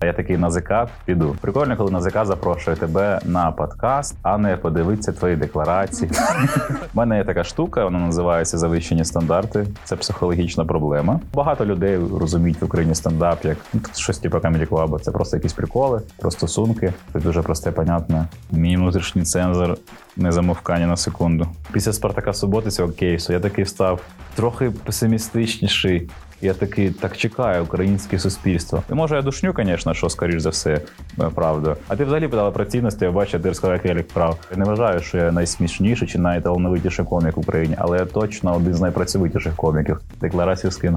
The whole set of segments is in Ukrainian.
Я такий на ЗК піду. Прикольно, коли на ЗК запрошує тебе на подкаст, а не подивитися твої декларації. У мене є така штука, вона називається завищені стандарти. Це психологічна проблема. Багато людей розуміють в Україні стендап як щось типу Comedy Club. Це просто якісь приколи, про стосунки. Це дуже просте, понятне. Мій внутрішній цензор не замовкає ні на секунду. Після Спартака Суботи цього кейсу я такий став трохи песимістичніший. Я такий, так чекаю українське суспільство. І може я душню, звісно, що, скоріш за все, правда. А ти взагалі питала про цінності, я бачу, ти розказав, як я лік прав. Я не вважаю, що я найсмішніший чи найталановитіший комік в Україні, але я точно один з найпрацьовитіших коміків. Декларацію скину.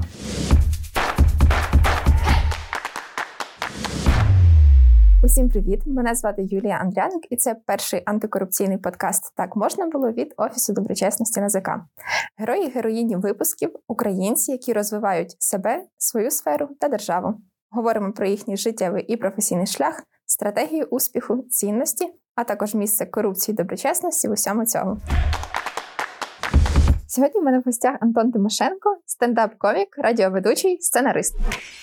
Усім привіт! Мене звати Юлія Андряник, і це перший антикорупційний подкаст «Так можна було» від Офісу доброчесності НАЗК. Герої і героїні випусків – українці, які розвивають себе, свою сферу та державу. Говоримо про їхній життєвий і професійний шлях, стратегію успіху, цінності, а також місце корупції і доброчесності в усьому цьому. Сьогодні в мене в гостях Антон Тимошенко, стендап-комік, радіоведучий, сценарист.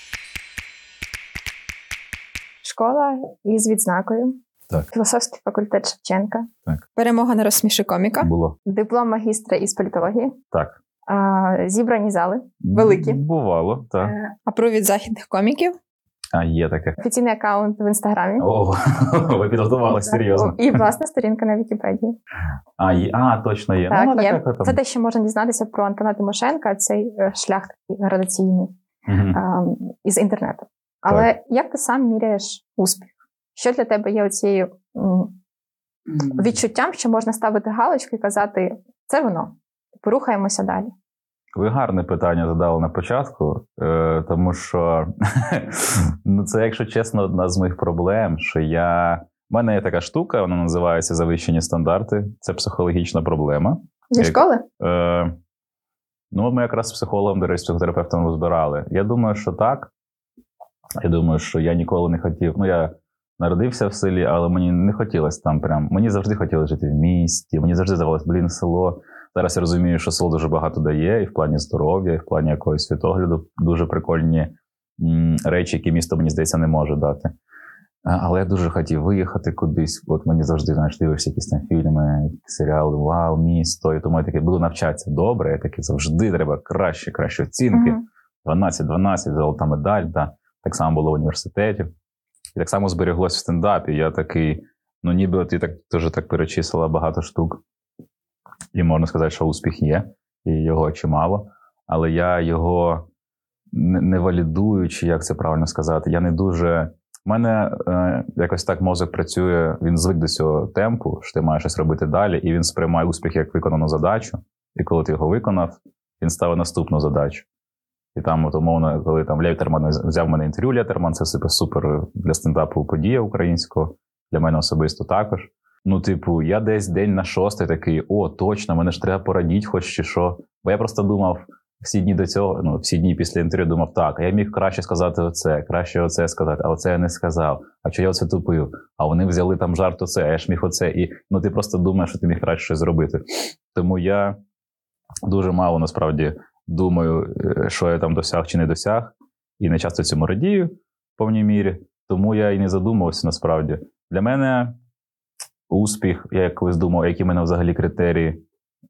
Школа із відзнакою. Так. Філософський факультет Шевченка. Так. Перемога на розсміши коміка. Було. Диплом магістра із політології. Так. Зібрані зали. Великі. Бувало, так. Апровід західних коміків. Є таке. Офіційний аккаунт в Інстаграмі. О, ви підготувалися серйозно. І власна сторінка на Вікіпедії. Точно є. Так, є. Це те, що можна дізнатися про Антона Тимошенка, цей шлях такий градаційний із інтернету. Але як ти сам міряєш успіх? Що для тебе є оцією відчуттям, що можна ставити галочку і казати, це воно, порухаємося далі? Ви гарне питання задали на початку, тому що це, якщо чесно, одна з моїх проблем, що в мене є така штука, вона називається завищені стандарти. Це психологічна проблема. Зі школи? Ми якраз з психологом, до речі, психотерапевтом розбирали. Я думаю, що так. Я думаю, що я ніколи не хотів. Я народився в селі, але мені не хотілося там прям. Мені завжди хотілося жити в місті. Мені завжди здавалося, село. Зараз я розумію, що село дуже багато дає, і в плані здоров'я, і в плані якогось світогляду. Дуже прикольні речі, які місто, мені здається, не може дати. Але я дуже хотів виїхати кудись. От мені завжди, дивишся якісь там фільми, серіали, вау, місто. І тому я такий, буду навчатися добре. Я такий, завжди треба кращі оцінки. 12, золота медаль, Так само було в університеті. І так само зберіглось в стендапі. Я такий, ніби ти теж так перечислила багато штук. І можна сказати, що успіх є, і його чимало. Але я його не валідую, чи як це правильно сказати. Я не дуже... У мене якось так мозок працює, він звик до цього темпу, що ти маєш щось робити далі, і він сприймає успіх як виконану задачу. І коли ти його виконав, він ставить наступну задачу. І там, умовно, коли Лєтерман взяв мене інтерв'ю, Лєтерман, це супер для стендапу подія українського, для мене особисто також. Я десь день на 6 такий, точно, мене ж треба порадіть хоч чи що. Бо я просто думав, всі дні до цього, всі дні після інтерв'ю думав, так, а я міг краще сказати оце, краще оце сказати, а оце я не сказав, а чого я оце тупив, а вони взяли там жарт оце, а я ж міг оце. І ти просто думаєш, що ти міг краще щось зробити. Тому я дуже мало, насправді, думаю, що я там досяг чи не досяг, і не часто цьому радію в повній мірі, тому я і не задумувався насправді. Для мене успіх, я колись думав, які в мене взагалі критерії,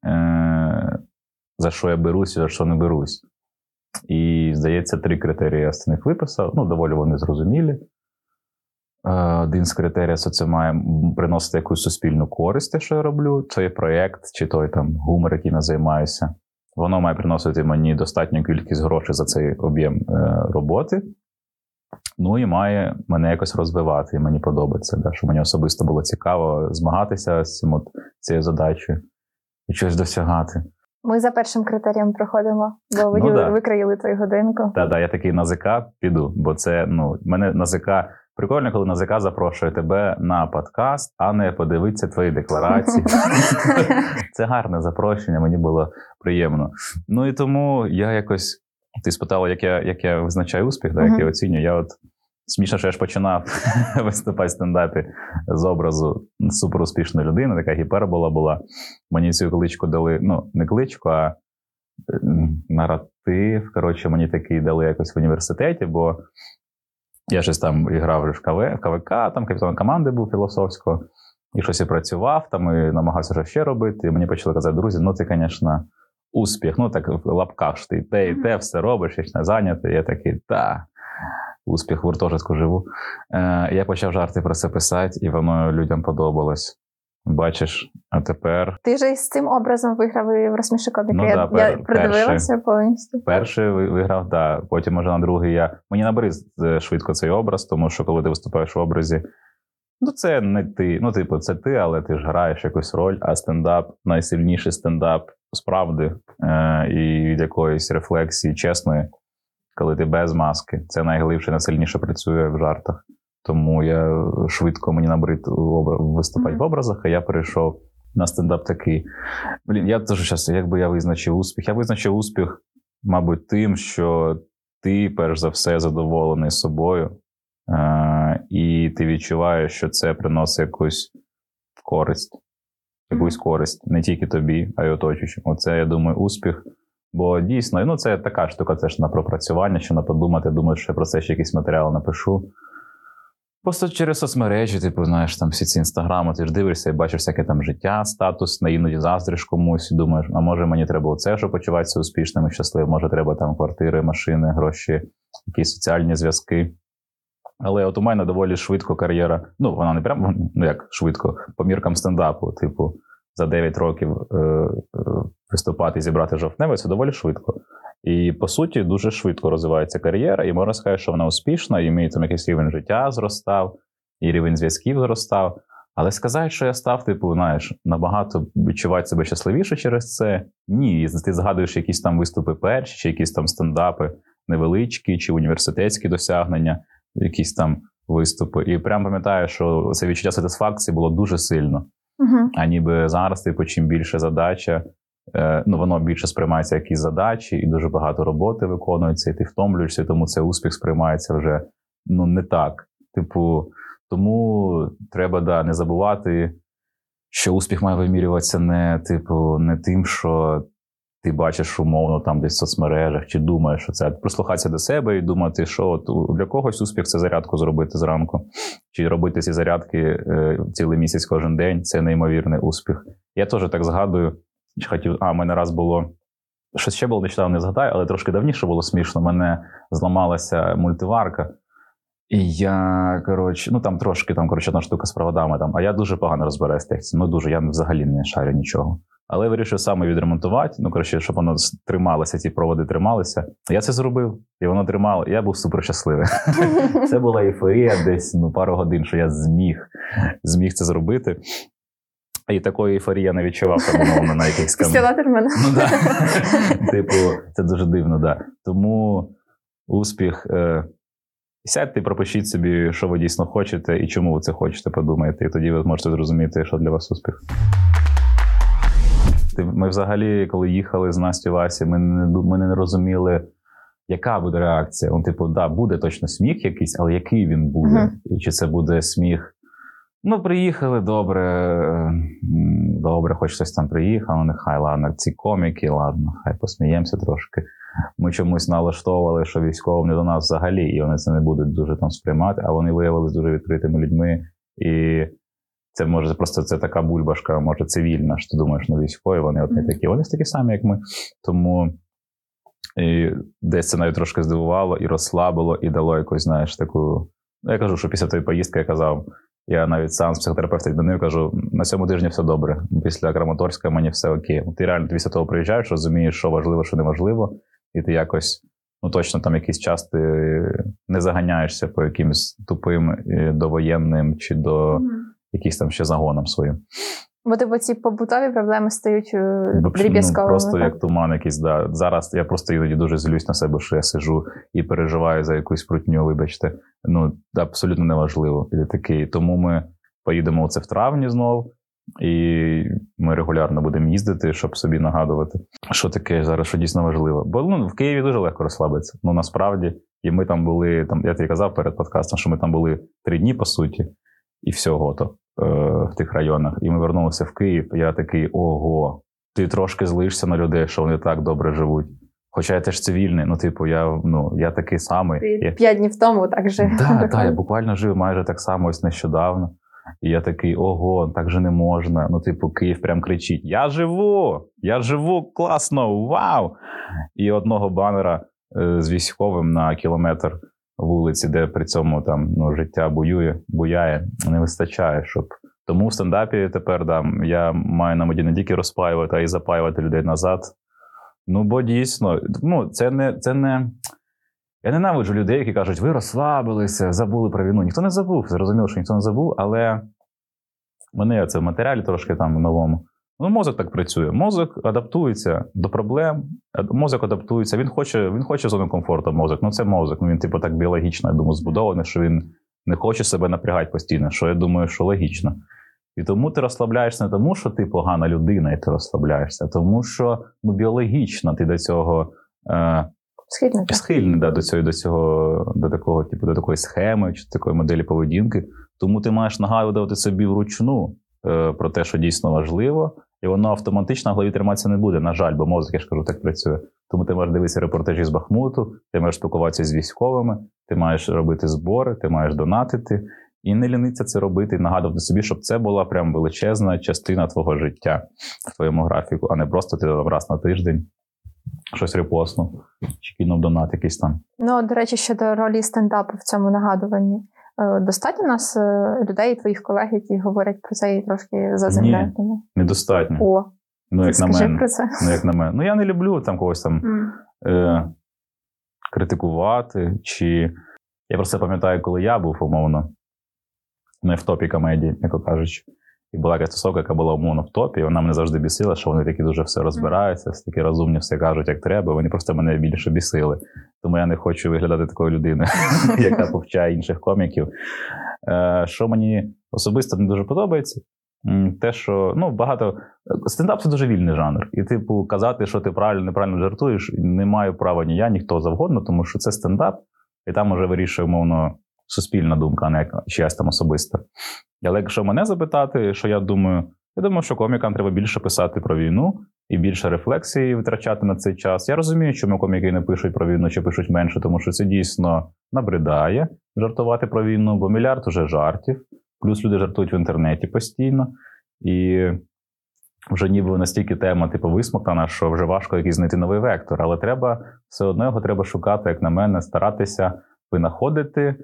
за що я берусь і за що не берусь. І, здається, 3 критерії я з них виписав, доволі вони зрозумілі. Один з критеріїв – це має приносити якусь суспільну користь, те, що я роблю, той проєкт, чи той гумор, яким я займаюся. Воно має приносити мені достатню кількість грошей за цей об'єм роботи. І має мене якось розвивати, і мені подобається, що мені особисто було цікаво змагатися з цією задачею і щось досягати. Ми за першим критерієм проходимо, бо викроїли твою годинку. Я такий на ЗК піду, бо це, мене на ЗК... Прикольно, коли на ЗК запрошує тебе на подкаст, а не подивитися твої декларації. Це гарне запрошення, мені було приємно. І тому я якось... Ти спитала, як я визначаю успіх, як я оцінюю. Смішно, що я ж починав виступати в стендапі з образу суперуспішної людини, така гіпербола була. Мені цю кличку дали, не кличку, а наратив. Мені такий дали якось в університеті, бо Я щось там грав в КВК, там капітаном команди був філософського, і щось і працював, там і намагався щось ще робити. І мені почали казати, друзі, ну ти, звісно, успіх. Ну так в лапках, що ти те і те, все робиш, я ж не зайнятий. Я такий, успіх, в гуртожитку живу. Я почав жарти про це писати, і воно людям подобалось. Бачиш, а тепер... Ти ж із цим образом виграв і в «Розсміши коміка». Ну, я придивилася повністю. Перший виграв, так. Потім, може, на другий мені набриз швидко цей образ, тому що коли ти виступаєш в образі, ну це не ти. Ну, типу, це ти, але ти ж граєш якусь роль, а стендап, найсильніший стендап справді і від якоїсь рефлексії чесної, коли ти без маски. Це найглибше, найсильніше працює в жартах. Тому я швидко, мені набрид виступати в образах, а я перейшов на стендап такий. Я теж часто, якби я визначив успіх? Я визначив успіх, мабуть, тим, що ти, перш за все, задоволений собою, і ти відчуваєш, що це приносить якусь користь не тільки тобі, а й оточуючим. Оце, я думаю, успіх. Бо дійсно, ну це така штука, це ж на пропрацювання, що на подумати. Думаю, що я про це ще якийсь матеріал напишу. Просто через соцмережі, типу, знаєш, там всі ці інстаграми, ти ж дивишся і бачиш всяке там життя, статусне, іноді заздриш комусь, і думаєш, а може мені треба оце, щоб почуватися успішним і щасливим, може треба там квартири, машини, гроші, якісь соціальні зв'язки. Але от у мене доволі швидко кар'єра, ну вона не прямо, ну як швидко, по міркам стендапу, типу, за 9 років виступати і зібрати жовтневий, це доволі швидко. І, по суті, дуже швидко розвивається кар'єра, і можна сказати, що вона успішна, і мій там якийсь рівень життя зростав, і рівень зв'язків зростав. Але сказати, що я став, типу, знаєш, набагато відчувати себе щасливіше через це, ні. Ти згадуєш якісь там виступи перші, чи якісь там стендапи невеличкі, чи університетські досягнення, якісь там виступи. І прям пам'ятаю, що це відчуття сатисфакції було дуже сильно. А ніби зараз, типу, чим більше задача, ну, воно більше сприймається якісь задачі, і дуже багато роботи виконується, і ти втомлюєшся, і тому цей успіх сприймається вже, ну, не так. Типу, тому треба, не забувати, що успіх має вимірюватися не тим, що ти бачиш умовно там десь в соцмережах, чи думаєш, що це. Прислухатися до себе і думати, що от для когось успіх – це зарядку зробити зранку. Чи робити ці зарядки цілий місяць кожен день – це неймовірний успіх. Я теж так згадую, в мене раз було, щось ще було нещодавно, не згадаю, але трошки давніше було смішно. У мене зламалася мультиварка. І я, там трошки, одна штука з проводами, а я дуже погано розбираюсь в техніці. Ну, дуже, я взагалі не шарю нічого. Але вирішив саме відремонтувати, щоб воно трималося, ці проводи трималися. Я це зробив, і воно тримало, і я був супер щасливий. Це була ейфорія десь, пару годин, що я зміг це зробити. І такої ейфорії я не відчував, умовно, на якихось... Після Латермана. Ну, так. Типу, це дуже дивно, так. Тому успіх... Сядьте і пропишіть собі, що ви дійсно хочете і чому ви це хочете, подумайте. І тоді ви зможете зрозуміти, що для вас успіх. Ми взагалі, коли їхали з Настю Васі, ми не розуміли, яка буде реакція. Буде точно сміх якийсь, але який він буде? І чи це буде сміх? Приїхали, добре, хоч хтось там приїхав, нехай, ладно, ці коміки, ладно, хай посміємося трошки. Ми чомусь налаштовували, що військовим не до нас взагалі, і вони це не будуть дуже там сприймати, а вони виявилися дуже відкритими людьми. І це може просто це така бульбашка, може цивільна, що ти думаєш, військові, вони не такі. Вони такі самі, як ми. Тому і десь це навіть трошки здивувало, і розслабило, і дало якусь, таку... Я кажу, що після тої поїздки я казав, я навіть сам з психотерапевта відмінив, кажу, на цьому тижні все добре. Після Краматорська мені все окей. Ти реально після того приїжджаєш, розумієш, що важливо, що неважливо, і ти якось, точно там якийсь час ти не заганяєшся по якимось тупим довоєнним чи до якихось там ще загонам своїм. Бо ці побутові проблеми стають дріб'язковими. Просто як туман якийсь, да. Зараз я просто іноді дуже злюсь на себе, що я сиджу і переживаю за якусь прутню, вибачте. Абсолютно неважливо. Тому ми поїдемо в травні знов, і ми регулярно будемо їздити, щоб собі нагадувати, що таке зараз, що дійсно важливо. Бо в Києві дуже легко розслабитися. Насправді. І ми там були, я тобі казав перед подкастом, що ми там були 3 дні, по суті, і все готово. В тих районах. І ми вернулися в Київ, я такий, ого, ти трошки злишся на людей, що вони так добре живуть. Хоча я теж цивільний, я такий самий. Ти 5 днів тому так жив. Так, я буквально жив майже так само ось нещодавно. І я такий, ого, так же не можна. Київ прям кричить: я живу, класно, вау! І одного банера з військовим на кілометр вулиці, де при цьому там життя буяє, не вистачає, щоб... Тому в стендапі тепер, я маю на меті не тільки розпаювати, а й запаювати людей назад. Бо дійсно, це не... Я ненавиджу людей, які кажуть, ви розслабилися, забули про війну. Ніхто не забув, зрозуміло, що ніхто не забув, але мене це в матеріалі трошки в новому. Мозок так працює. Мозок адаптується до проблем, мозок адаптується, він хоче зону комфорту, мозок. Це мозок, він так біологічно, я думаю, збудований, що він не хоче себе напрягати постійно, що я думаю, що логічно. І тому ти розслабляєшся не тому, що ти погана людина і ти розслабляєшся, а тому що біологічно ти до цього схильний до такої схеми чи такої моделі поведінки. Тому ти маєш нагадувати собі вручну про те, що дійсно важливо, і воно автоматично в голові триматися не буде. На жаль, бо мозок, я ж кажу, так працює. Тому ти можеш дивитися репортажі з Бахмуту, ти маєш спілкуватися з військовими, ти маєш робити збори, ти маєш донатити. І не лінитися це робити, і нагадувати собі, щоб це була прям величезна частина твого життя в твоєму графіку, а не просто ти раз на тиждень щось репостнув, чи кинув донат якийсь там. До речі, щодо ролі стендапу в цьому нагадуванні. Достатньо у нас людей, твоїх колег, які говорять про це і трошки заземляють? Ні, недостатньо. О, як на мене. Про це. Як на мене. Я не люблю когось критикувати, чи... Я просто пам'ятаю, коли я був, умовно, не в топі комедії, як кажучи. І була якась тусовка, яка була умовно в топі, і вона мене завжди бісила, що вони такі дуже все розбираються, все такі розумні, все кажуть, як треба. Вони просто мене більше бісили. Тому я не хочу виглядати такою людиною, яка повчає інших коміків. Що мені особисто не дуже подобається, те, що багато... Стендап – це дуже вільний жанр. І, казати, що ти правильно, неправильно жартуєш, не маю права ні я, ніхто завгодно, тому що це стендап, і там уже вирішує, умовно, суспільна думка, а не чиясь там особиста. Але якщо мене запитати, що я думаю, що комікам треба більше писати про війну і більше рефлексії витрачати на цей час. Я розумію, чому коміки не пишуть про війну чи пишуть менше, тому що це дійсно набридає жартувати про війну, бо мільярд уже жартів, плюс люди жартують в інтернеті постійно, і вже ніби настільки тема висмоктана, що вже важко якийсь знайти новий вектор, але все одно його треба шукати, як на мене, старатися винаходити.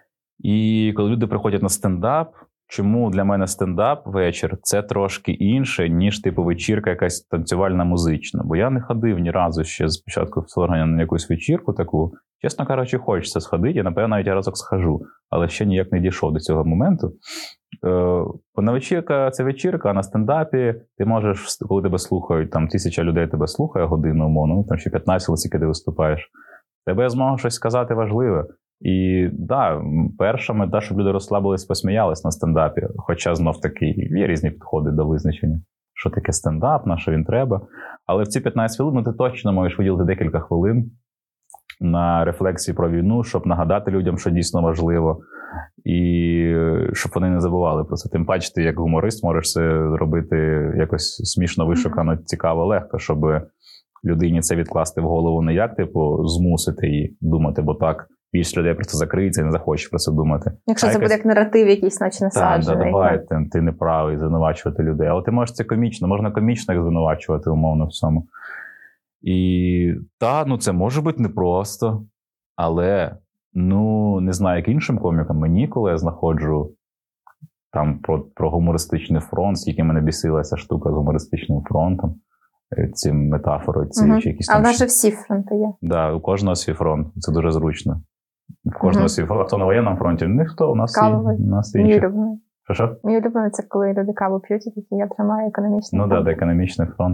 І коли люди приходять на стендап, чому для мене стендап-вечір – це трошки інше, ніж вечірка якась танцювальна музична. Бо я не ходив ні разу ще з початку вторгнення на якусь вечірку таку. Чесно кажучи, хочеться сходити, я, напевно, навіть разок схожу, але ще ніяк не дійшов до цього моменту. На вечірка – це вечірка, а на стендапі ти можеш, коли тебе слухають, 1000 людей тебе слухає годину, умовно, там ще 15, скільки ти виступаєш, тебе змога щось сказати важливе. І, перша мета, щоб люди розслабились, посміялись на стендапі. Хоча, знов-таки, є різні підходи до визначення, що таке стендап, на що він треба. Але в ці 15 хвилин ти точно можеш виділити декілька хвилин на рефлексії про війну, щоб нагадати людям, що дійсно важливо, і щоб вони не забували про це. Тим паче, ти як гуморист можеш це зробити якось смішно, вишукано, цікаво, легко, щоб людині це відкласти в голову не як, змусити її думати, бо так більше людей просто закриється і не захоче про це думати. Якщо це буде як наратив якийсь, наче насаджений. Так, давай, ти не правий звинувачувати людей. Але ти можеш це комічно, можна комічно їх звинувачувати, умовно, в цьому. І це може бути непросто, але, не знаю, як іншим комікам, мені, коли я знаходжу про гумористичний фронт, скільки мене бісила ця штука з гумористичним фронтом, ці метафори, чи якісь там... А в нас же всі фронти є. Так, у кожного свій фронт, це дуже зручно. В кожного свій фронт, хто на воєнному фронті, ніхто, у нас інші. Мій улюблений. Що? Мій улюблений – це коли люди каву п'ють, і такі, я тримаю економічний фронт. Економічний фронт.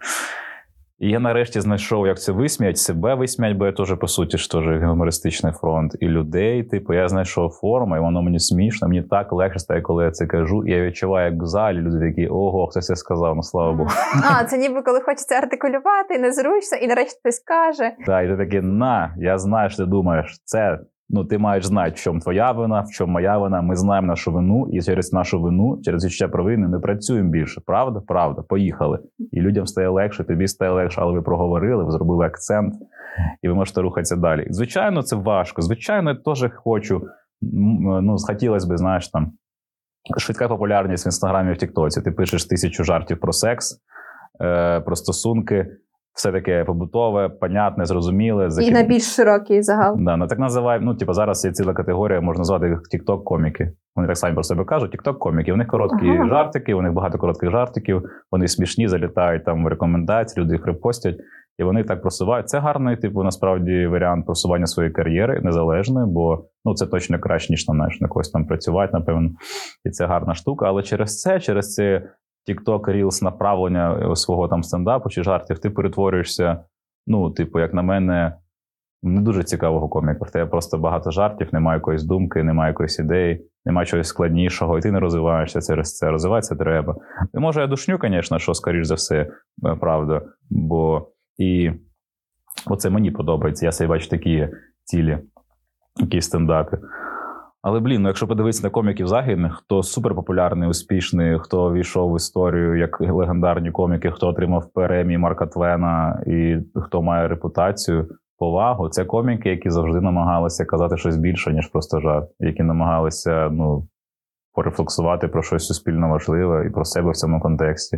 І я нарешті знайшов, як це висміять, себе висміять, бо я теж, по суті, ж теж гумористичний фронт. І людей, я знайшов форму, і воно мені смішно, мені так легше стає, коли я це кажу. І я відчуваю, як в залі люди такі, ого, хтось це сказав, слава Богу. Це ніби коли хочеться артикулювати, і незручно, і нарешті хтось каже. Так, і ти такий, я знаю, що ти думаєш, Ну, ти маєш знати, в чому твоя вина, в чому моя вина. Ми знаємо нашу вину, і через нашу вину, через відчуття провини ми працюємо більше. Правда? Правда. Поїхали. І людям стає легше, тобі стає легше, але ви проговорили, ви зробили акцент, і ви можете рухатися далі. Звичайно, це важко. Звичайно, я теж хочу, ну, хотілося б, знаєш, там, швидка популярність в Інстаграмі, в Тіктоці. Ти пишеш 1000 жартів про секс, про стосунки, все таке побутове, понятне, зрозуміле. І на більш широкий загал. Да, ну так називаємо, ну, типу, зараз є ціла категорія, можна назвати їх тікток-коміки. Вони так самі про себе кажуть, тікток-коміки. У них короткі жартики, у них багато коротких жартиків, вони смішні, залітають там в рекомендації, люди їх репостять, і вони так просувають. Це гарний, типу, насправді, варіант просування своєї кар'єри, незалежної, бо, ну, це точно краще, ніж там, знаєш, на когось там працювати, напевно. І це гарна штука, але через це TikTok, Reels, направлення свого там стендапу чи жартів, ти перетворюєшся, ну, типу, як на мене, не дуже цікавого коміка. В тебе просто багато жартів, немає якоїсь думки, немає якоїсь ідеї, немає чогось складнішого, і ти не розвиваєшся через це. Розвиватися треба. І може я душню, звісно, що, скоріш за все, правда, бо і оце мені подобається, я собі бачу такі цілі, такі стендапи. Але, ну якщо подивитися на коміків західних, хто суперпопулярний, успішний, хто війшов в історію як легендарні коміки, хто отримав премії Марка Твена і хто має репутацію, повагу, це коміки, які завжди намагалися казати щось більше, ніж просто жарт, які намагалися, ну, порефлексувати про щось суспільно важливе і про себе в цьому контексті.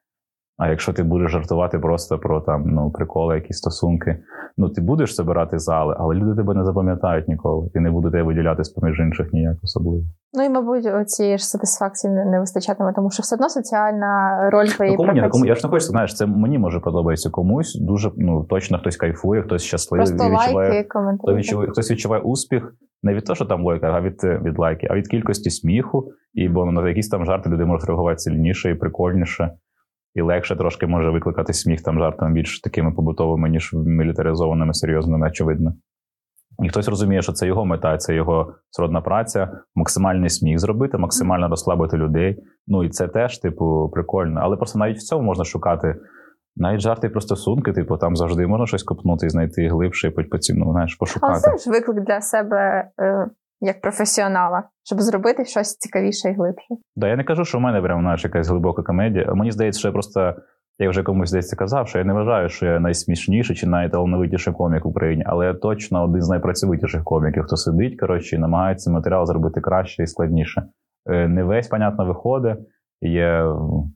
А якщо ти будеш жартувати просто про там, ну, приколи, якісь стосунки, ну, ти будеш збирати зали, але люди тебе не запам'ятають ніколи. І не будуть тебе виділяти з-поміж інших ніяк особливо. Ну, і, мабуть, цієї ж сатисфакції не вистачатиме, тому що все одно соціальна роль твоєї професії. Я ж не хочу, знаєш, це мені може подобається комусь, дуже, ну, точно хтось кайфує, хтось щасливий. Просто лайки, коментарі. Хтось відчуває успіх, не від того, що там лайка, а від лайки, а від кількості сміху, і бо на якісь там жарти люди можуть реагувати сильніше і прикольніше. І легше трошки може викликати сміх там жартами більш такими побутовими, ніж мілітаризованими, серйозними, очевидно. І хтось розуміє, що це його мета, це його сродна праця, максимальний сміх зробити, максимально розслабити людей. Ну і це теж, типу, прикольно. Але просто навіть в цьому можна шукати навіть жарти про стосунки, типу, там завжди можна щось копнути і знайти глибше, і ну, знаєш, пошукати. Але це ж виклик для себе як професіонала, щоб зробити щось цікавіше і глибше. Да, я не кажу, що в мене прямо, знаєш, якась глибока комедія. Мені здається, що я просто, я вже комусь здається казав, що я не вважаю, що я найсмішніший чи найталановитіший комік в Україні, але я точно один з найпрацьовитіших коміків, хто сидить, коротше, і намагається матеріал зробити краще і складніше. Не весь, понятно, виходить. Є,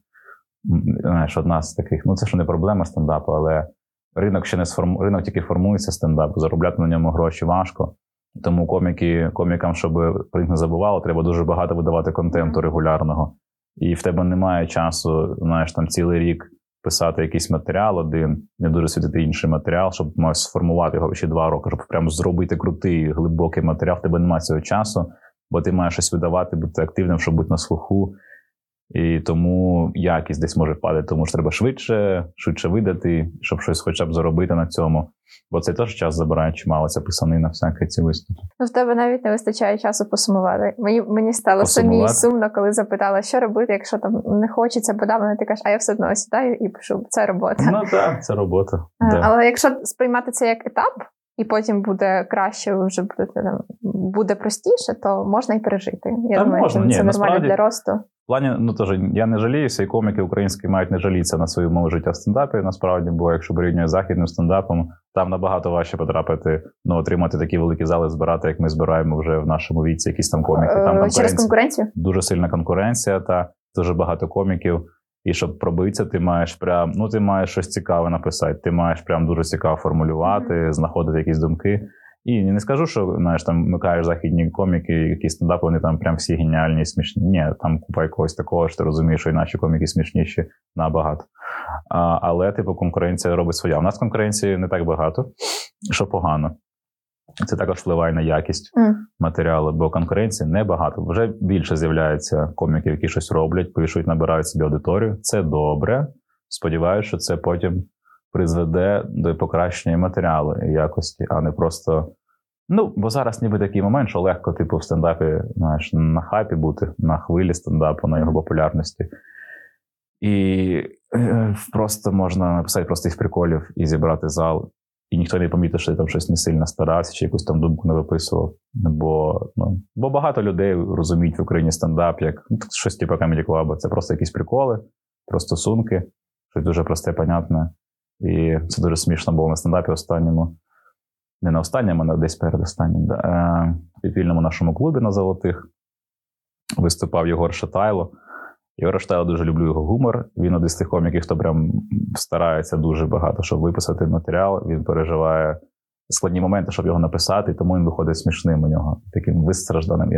знаєш, одна з таких, ну це ж не проблема стендапу, але ринок ще не ринок тільки формується стендапу, заробляти на ньому гроші важко. Тому комікам, щоб про них не забувало, треба дуже багато видавати контенту регулярного. І в тебе немає часу, знаєш, там цілий рік писати якийсь матеріал один, не дуже світити інший матеріал, щоб сформувати його ще 2 роки, щоб прямо зробити крутий, глибокий матеріал. В тебе немає цього часу, бо ти маєш щось видавати, бути активним, щоб бути на слуху. І тому якість десь може впадати, тому що треба швидше видати, щоб щось хоча б заробити на цьому. Бо це теж час забирає чимало, ця писанина, всякі ці виступи. Ну, в тебе навіть не вистачає часу посумувати. Мені стало самій сумно, коли запитала, що робити, якщо там не хочеться, подавно, ти кажеш, а я все одно сідаю і пишу, це робота. Ну так, це робота. Але якщо сприймати це як етап, і потім буде краще, вже буде простіше, то можна і пережити. Я думаю, можна. Це нормально для росту. В плані, ну теж, я не жаліюся, і коміки українські мають не жалітися на свою мову життя в стендапі, насправді, бо якщо порівнює з західним стендапом, там набагато важче потрапити, ну, отримати такі великі зали, збирати, як ми збираємо вже в нашому віці, якісь там коміки. Там через конкуренцію? Дуже сильна конкуренція, та дуже багато коміків. І щоб пробитися, ти маєш прям, ну, ти маєш щось цікаве написати, ти маєш прям дуже цікаво формулювати, знаходити якісь думки. І не скажу, що, знаєш, там вмикаєш західні коміки, які стендапи, вони там прям всі геніальні, смішні. Ні, там купа якогось такого, що ти розумієш, що і наші коміки смішніші набагато. Але, типу, конкуренція робить своя. У нас конкуренції не так багато, що погано. Це також впливає на якість матеріалу, бо конкуренції небагато. Вже більше з'являється коміків, які щось роблять, пишуть, набирають собі аудиторію. Це добре. Сподіваюся, що це потім призведе до покращення матеріалу і якості, а не просто... Ну, бо зараз ніби такий момент, що легко, типу, в стендапі, знаєш, на хайпі бути, на хвилі стендапу, на його популярності. І просто можна написати простих приколів і зібрати зал. і ніхто не помітив, що я там щось не сильно старався, чи якусь там думку не виписував. Бо багато людей розуміють в Україні стендап як щось типу Comedy Club. Це просто якісь приколи, про стосунки, щось дуже просте, понятне. І це дуже смішно було на стендапі останньому. Не на останньому, а десь перед останнім. В підпільному нашому клубі на Золотих виступав Єгор Шатайло. Єгор Шатайло, дуже люблю його гумор. Він один з тих коміків, хто прям старається дуже багато, щоб виписати матеріал. Він переживає складні моменти, щоб його написати, і тому він виходить смішним у нього. Таким вистражданим і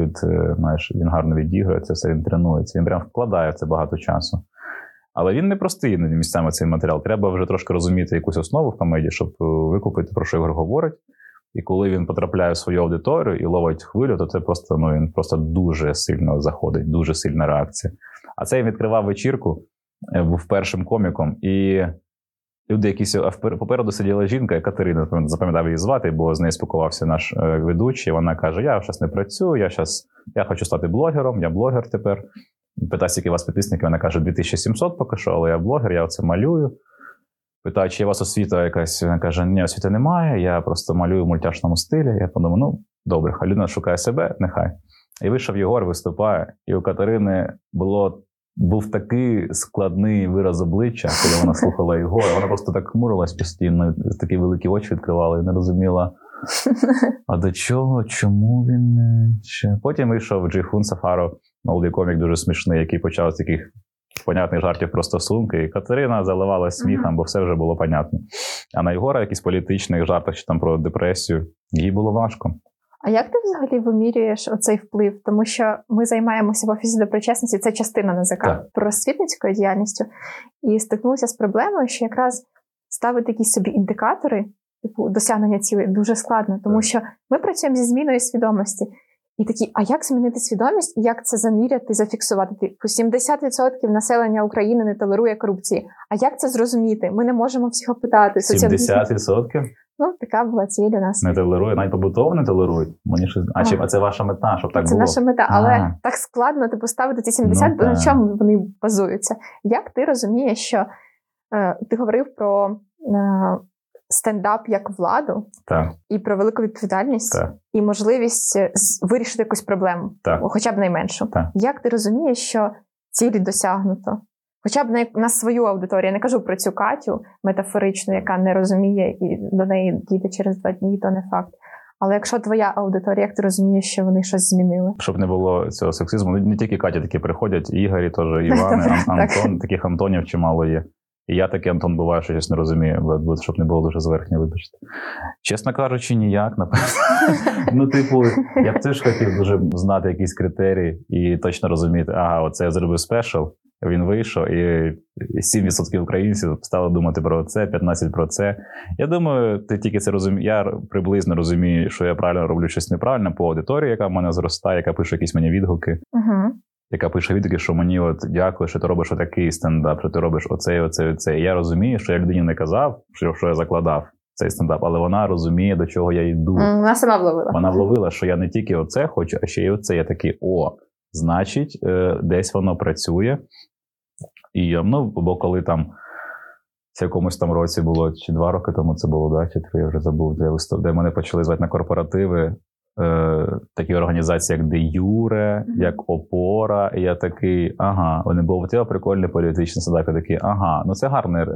він гарно відігрує це все, він тренується. Він прям вкладає в це багато часу. Але він не простий місцями цей матеріал. Треба вже трошки розуміти якусь основу в комедії, щоб викупити, про що Ігор говорить. І коли він потрапляє в свою аудиторію і ловить хвилю, то це просто, він просто дуже сильно заходить, дуже сильна реакція. А це він відкривав вечірку, був першим коміком, і люди якісь, попереду сиділа жінка, Катерина, запам'ятав її звати, бо з нею спілкувався наш ведучий, вона каже, я зараз не працюю, я хочу стати блогером, я блогер тепер. Питаю, скільки у вас підписників, вона каже, 2700 поки що, але я блогер, я оце малюю. Питаю, чи є у вас освіта якась? Вона каже, ні, освіти немає, я просто малюю в мультяшному стилі. Я подумав, добре, хай людина шукає себе, нехай. І вийшов Єгор, виступає, і у Катерини був такий складний вираз обличчя, коли вона слухала Єгора. Вона просто так хмурилась постійно, такі великі очі відкривала і не розуміла, а до чого, чому він ще. Потім вийшов Джейхун Сафаров, молодий комік, дуже смішний, який почав з таких понятних жартів про стосунки, і Катерина заливалась сміхом, бо все вже було понятно. А на Єгора якісь політичних жартах, чи там про депресію, їй було важко. А як ти взагалі вимірюєш оцей вплив? Тому що ми займаємося в Офісі доброчесності, це частина НАЗК, просвітницькою діяльністю, і стикнулися з проблемою, що якраз ставити якісь собі індикатори, типу досягнення цілей, дуже складно, тому що ми працюємо зі зміною свідомості. І такі, а як змінити свідомість, і як це заміряти, зафіксувати? 70% населення України не толерує корупції. А як це зрозуміти? Ми не можемо всіх опитати. 70%? Така була ціль у нас. Не толерує? Навіть побутово не толерують? А це ваша мета, щоб так це було? Це наша мета, але так складно поставити ці 70, бо на чому вони базуються. Як ти розумієш, що ти говорив про стендап як владу, і про велику відповідальність, і можливість вирішити якусь проблему, хоча б найменшу. Як ти розумієш, що цілі досягнуто? Хоча б на свою аудиторію. Я не кажу про цю Катю метафоричну, яка не розуміє і до неї дійде через 2 дні, то не факт. Але якщо твоя аудиторія, як ти розумієш, що вони щось змінили? Щоб не було цього сексизму, не тільки Катя такі приходять, Ігорі теж, Івани, Антон, таких Антонів чимало є. І я такий, Антон, буває, що щось не розумію, щоб не було дуже зверхньо, вибачте. Чесно кажучи, ніяк, напевно. Я б теж хотів дуже знати якісь критерії і точно розуміти, оце я зробив спешл, він вийшов, і 7% українців стали думати про це, 15% про це. Я думаю, ти тільки це розумієш, я приблизно розумію, що я правильно роблю щось неправильно по аудиторії, яка в мене зростає, яка пише якісь мені відгуки. Яка пише відгуки, що мені дякую, що ти робиш отакий стендап, що ти робиш оце. І я розумію, що я людині не казав, що я закладав цей стендап, але вона розуміє, до чого я йду. Вона сама вловила. Вона вловила, що я не тільки оце хочу, а ще й оце. Я такий, значить, десь воно працює. І, бо коли там в якомусь там році було, чи 2 роки тому це було, чи 3, я вже забув, де мене почали звати на корпоративи, такі організації, як Де Юре, як Опора, і я такий, вони були прикольні політичні стендапи, такі, це гарний,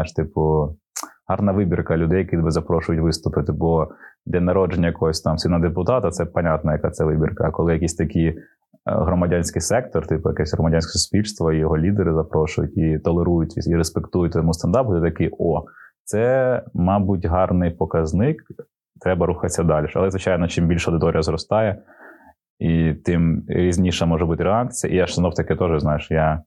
гарна вибірка людей, які тебе запрошують виступити, бо день народження якогось там сина депутата, це понятно, яка це вибірка, а коли якісь такі громадянський сектор, якесь громадянське суспільство, і його лідери запрошують, і толерують, і респектують тому стендапу, ти такий, це, мабуть, гарний показник, треба рухатися далі. Але, звичайно, чим більше аудиторія зростає, і тим різніша може бути реакція. І я ж знов-таки теж, знаєш,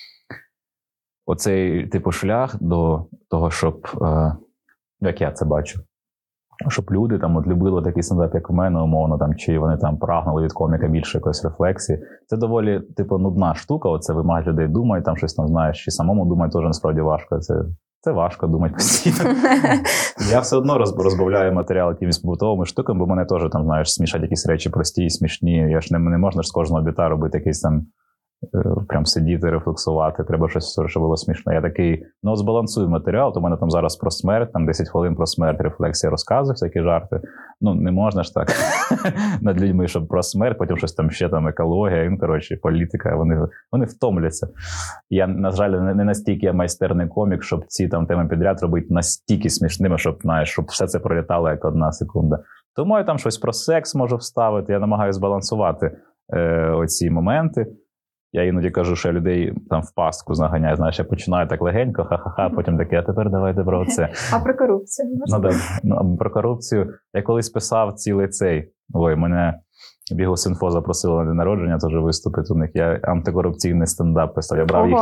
оцей шлях до того, щоб, як я це бачу, щоб люди любили такий стендап, як в мене, умовно, чи вони прагнули від коміка більше якоїсь рефлексії. Це доволі, нудна штука, оце вимагати людей думають, щось знаєш, і самому думати теж насправді важко. Це важко думати постійно. Я все одно розбавляю матеріал якимись побутовими штуками, бо мене теж, смішать якісь речі прості і смішні. Не можна ж з кожного біта робити якийсь прям сидіти, рефлексувати, треба щось, що було смішно. Я такий, ну, збалансую матеріал, то в мене там зараз про смерть, там 10 хвилин про смерть, рефлексія, розказую, всякі жарти. Ну, не можна ж так над людьми, щоб про смерть, потім щось там ще там екологія, коротше, політика, вони втомляться. Я, на жаль, не настільки майстерний комік, щоб ці там теми підряд робити настільки смішними, щоб все це пролітало як одна секунда. Тому я там щось про секс можу вставити, я намагаюся збалансувати оці моменти. Я іноді кажу, що я людей там в пастку заганяю, знаєш, я починаю так легенько, ха-ха-ха, потім таке, а тепер давайте про це. А про корупцію? Про корупцію. Я колись писав цілий цей, мене Бігус.Інфо запросили на день народження, теж виступити у них. Я антикорупційний стендап писав.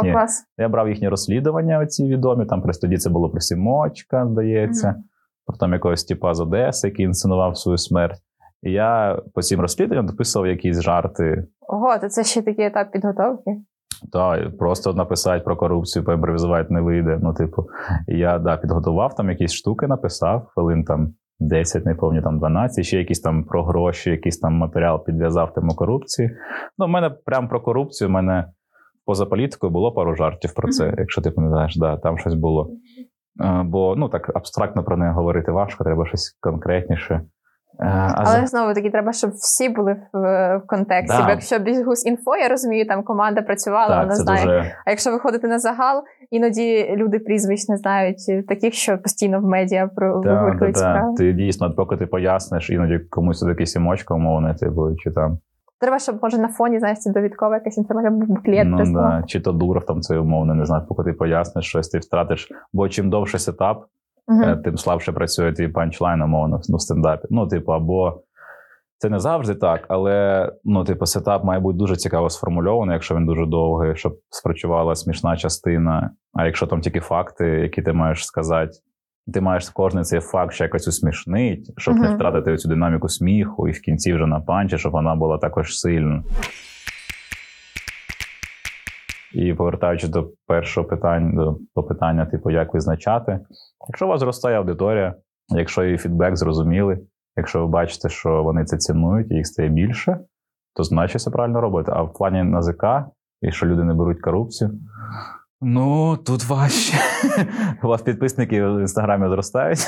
Я брав їхні розслідування, оці відомі, там тоді це було про Сімочка, здається, про там якогось типа з Одеси, який інсценував свою смерть. І я по цим розслідуванням дописував якісь жарти. Ого, то це ще такий етап підготовки? Так, просто написати про корупцію, поімпровізувати не вийде. І я підготував там якісь штуки, написав, хвилин там 10, не пам'ятаю, там 12, ще якісь там про гроші, якийсь там матеріал підв'язав тему корупції. У мене прямо про корупцію, у мене поза політикою було пару жартів про це, якщо ти пам'ятаєш, там щось було. Бо, так абстрактно про неї говорити важко, треба щось конкретніше. Але знову таки треба, щоб всі були в контексті. Бо якщо Бігус.Інфо, я розумію, там команда працювала, вона знає. Дуже... А якщо виходити на загал, іноді люди прізвищ не знають таких, що постійно в медіа вигукують справи. Ти дійсно, поки ти поясниш, іноді комусь такий Сімочка умовний, чи там. Треба, щоб, може, на фоні, знаєш, довідкова якась інформація, буклет. Чи то Дуров там це умовно, не знаю, поки ти поясниш щось, ти втратиш. Бо чим довше сетап, тим слабше працює твій панчлайн, умовно, в стендапі. Або це не завжди так, але, сетап має бути дуже цікаво сформульований, якщо він дуже довгий, щоб спрацювала смішна частина. А якщо там тільки факти, які ти маєш сказати, ти маєш кожен цей факт ще якось усмішнить, щоб не втратити цю динаміку сміху і в кінці вже на панчі, щоб вона була також сильна. І повертаючись до першого питання, як визначати. Якщо у вас зростає аудиторія, якщо її фідбек зрозуміли, якщо ви бачите, що вони це цінують і їх стає більше, то значить все правильно робити. А в плані НАЗК, і що люди не беруть корупцію, тут важче. У вас підписники в Інстаграмі зростають?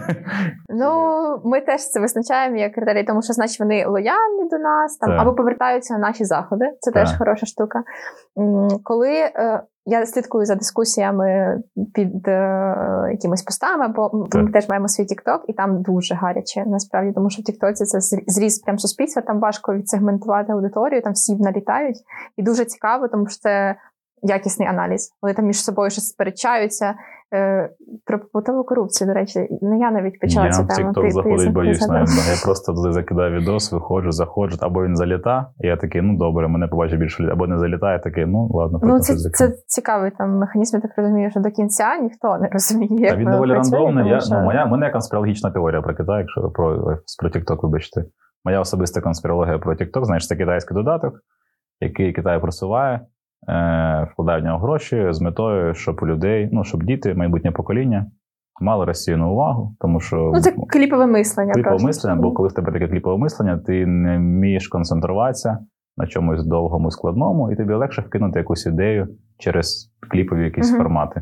Ми теж це визначаємо як критерій, тому що, значить, вони лояльні до нас, або повертаються на наші заходи. Це теж хороша штука. Коли я слідкую за дискусіями під якимись постами, бо ми теж маємо свій TikTok, і там дуже гаряче, насправді, тому що в TikTok це зріз прям суспільства, там важко відсегментувати аудиторію, там всі налітають. І дуже цікаво, тому що це якісний аналіз. Вони там між собою щось сперечаються. Про побутову корупцію, до речі, я навіть почала цю тему. Я в TikTok заходить, боюсь. Я просто туди закидаю відос, виходжу, заходжу, або він заліта, і я такий, добре, мене побачить більше людей, або не залітає, такий, ладно. Це цікавий там механізм, я так розумію, що до кінця ніхто не розуміє, як він доволі рандомний. Мене конспірологічна теорія про Китай, якщо про TikTok, вибачте. Моя особиста конспірологія про TikTok, знаєш, це китайський додаток, який Китай просуває, вкладає в нього гроші з метою, щоб у людей, щоб діти, майбутнє покоління мали розсіяну увагу, тому що... це кліпове мислення. Кліпове мислення, бо коли в тебе таке кліпове мислення, ти не вмієш концентруватися на чомусь довгому, складному, і тобі легше вкинути якусь ідею через кліпові якісь формати.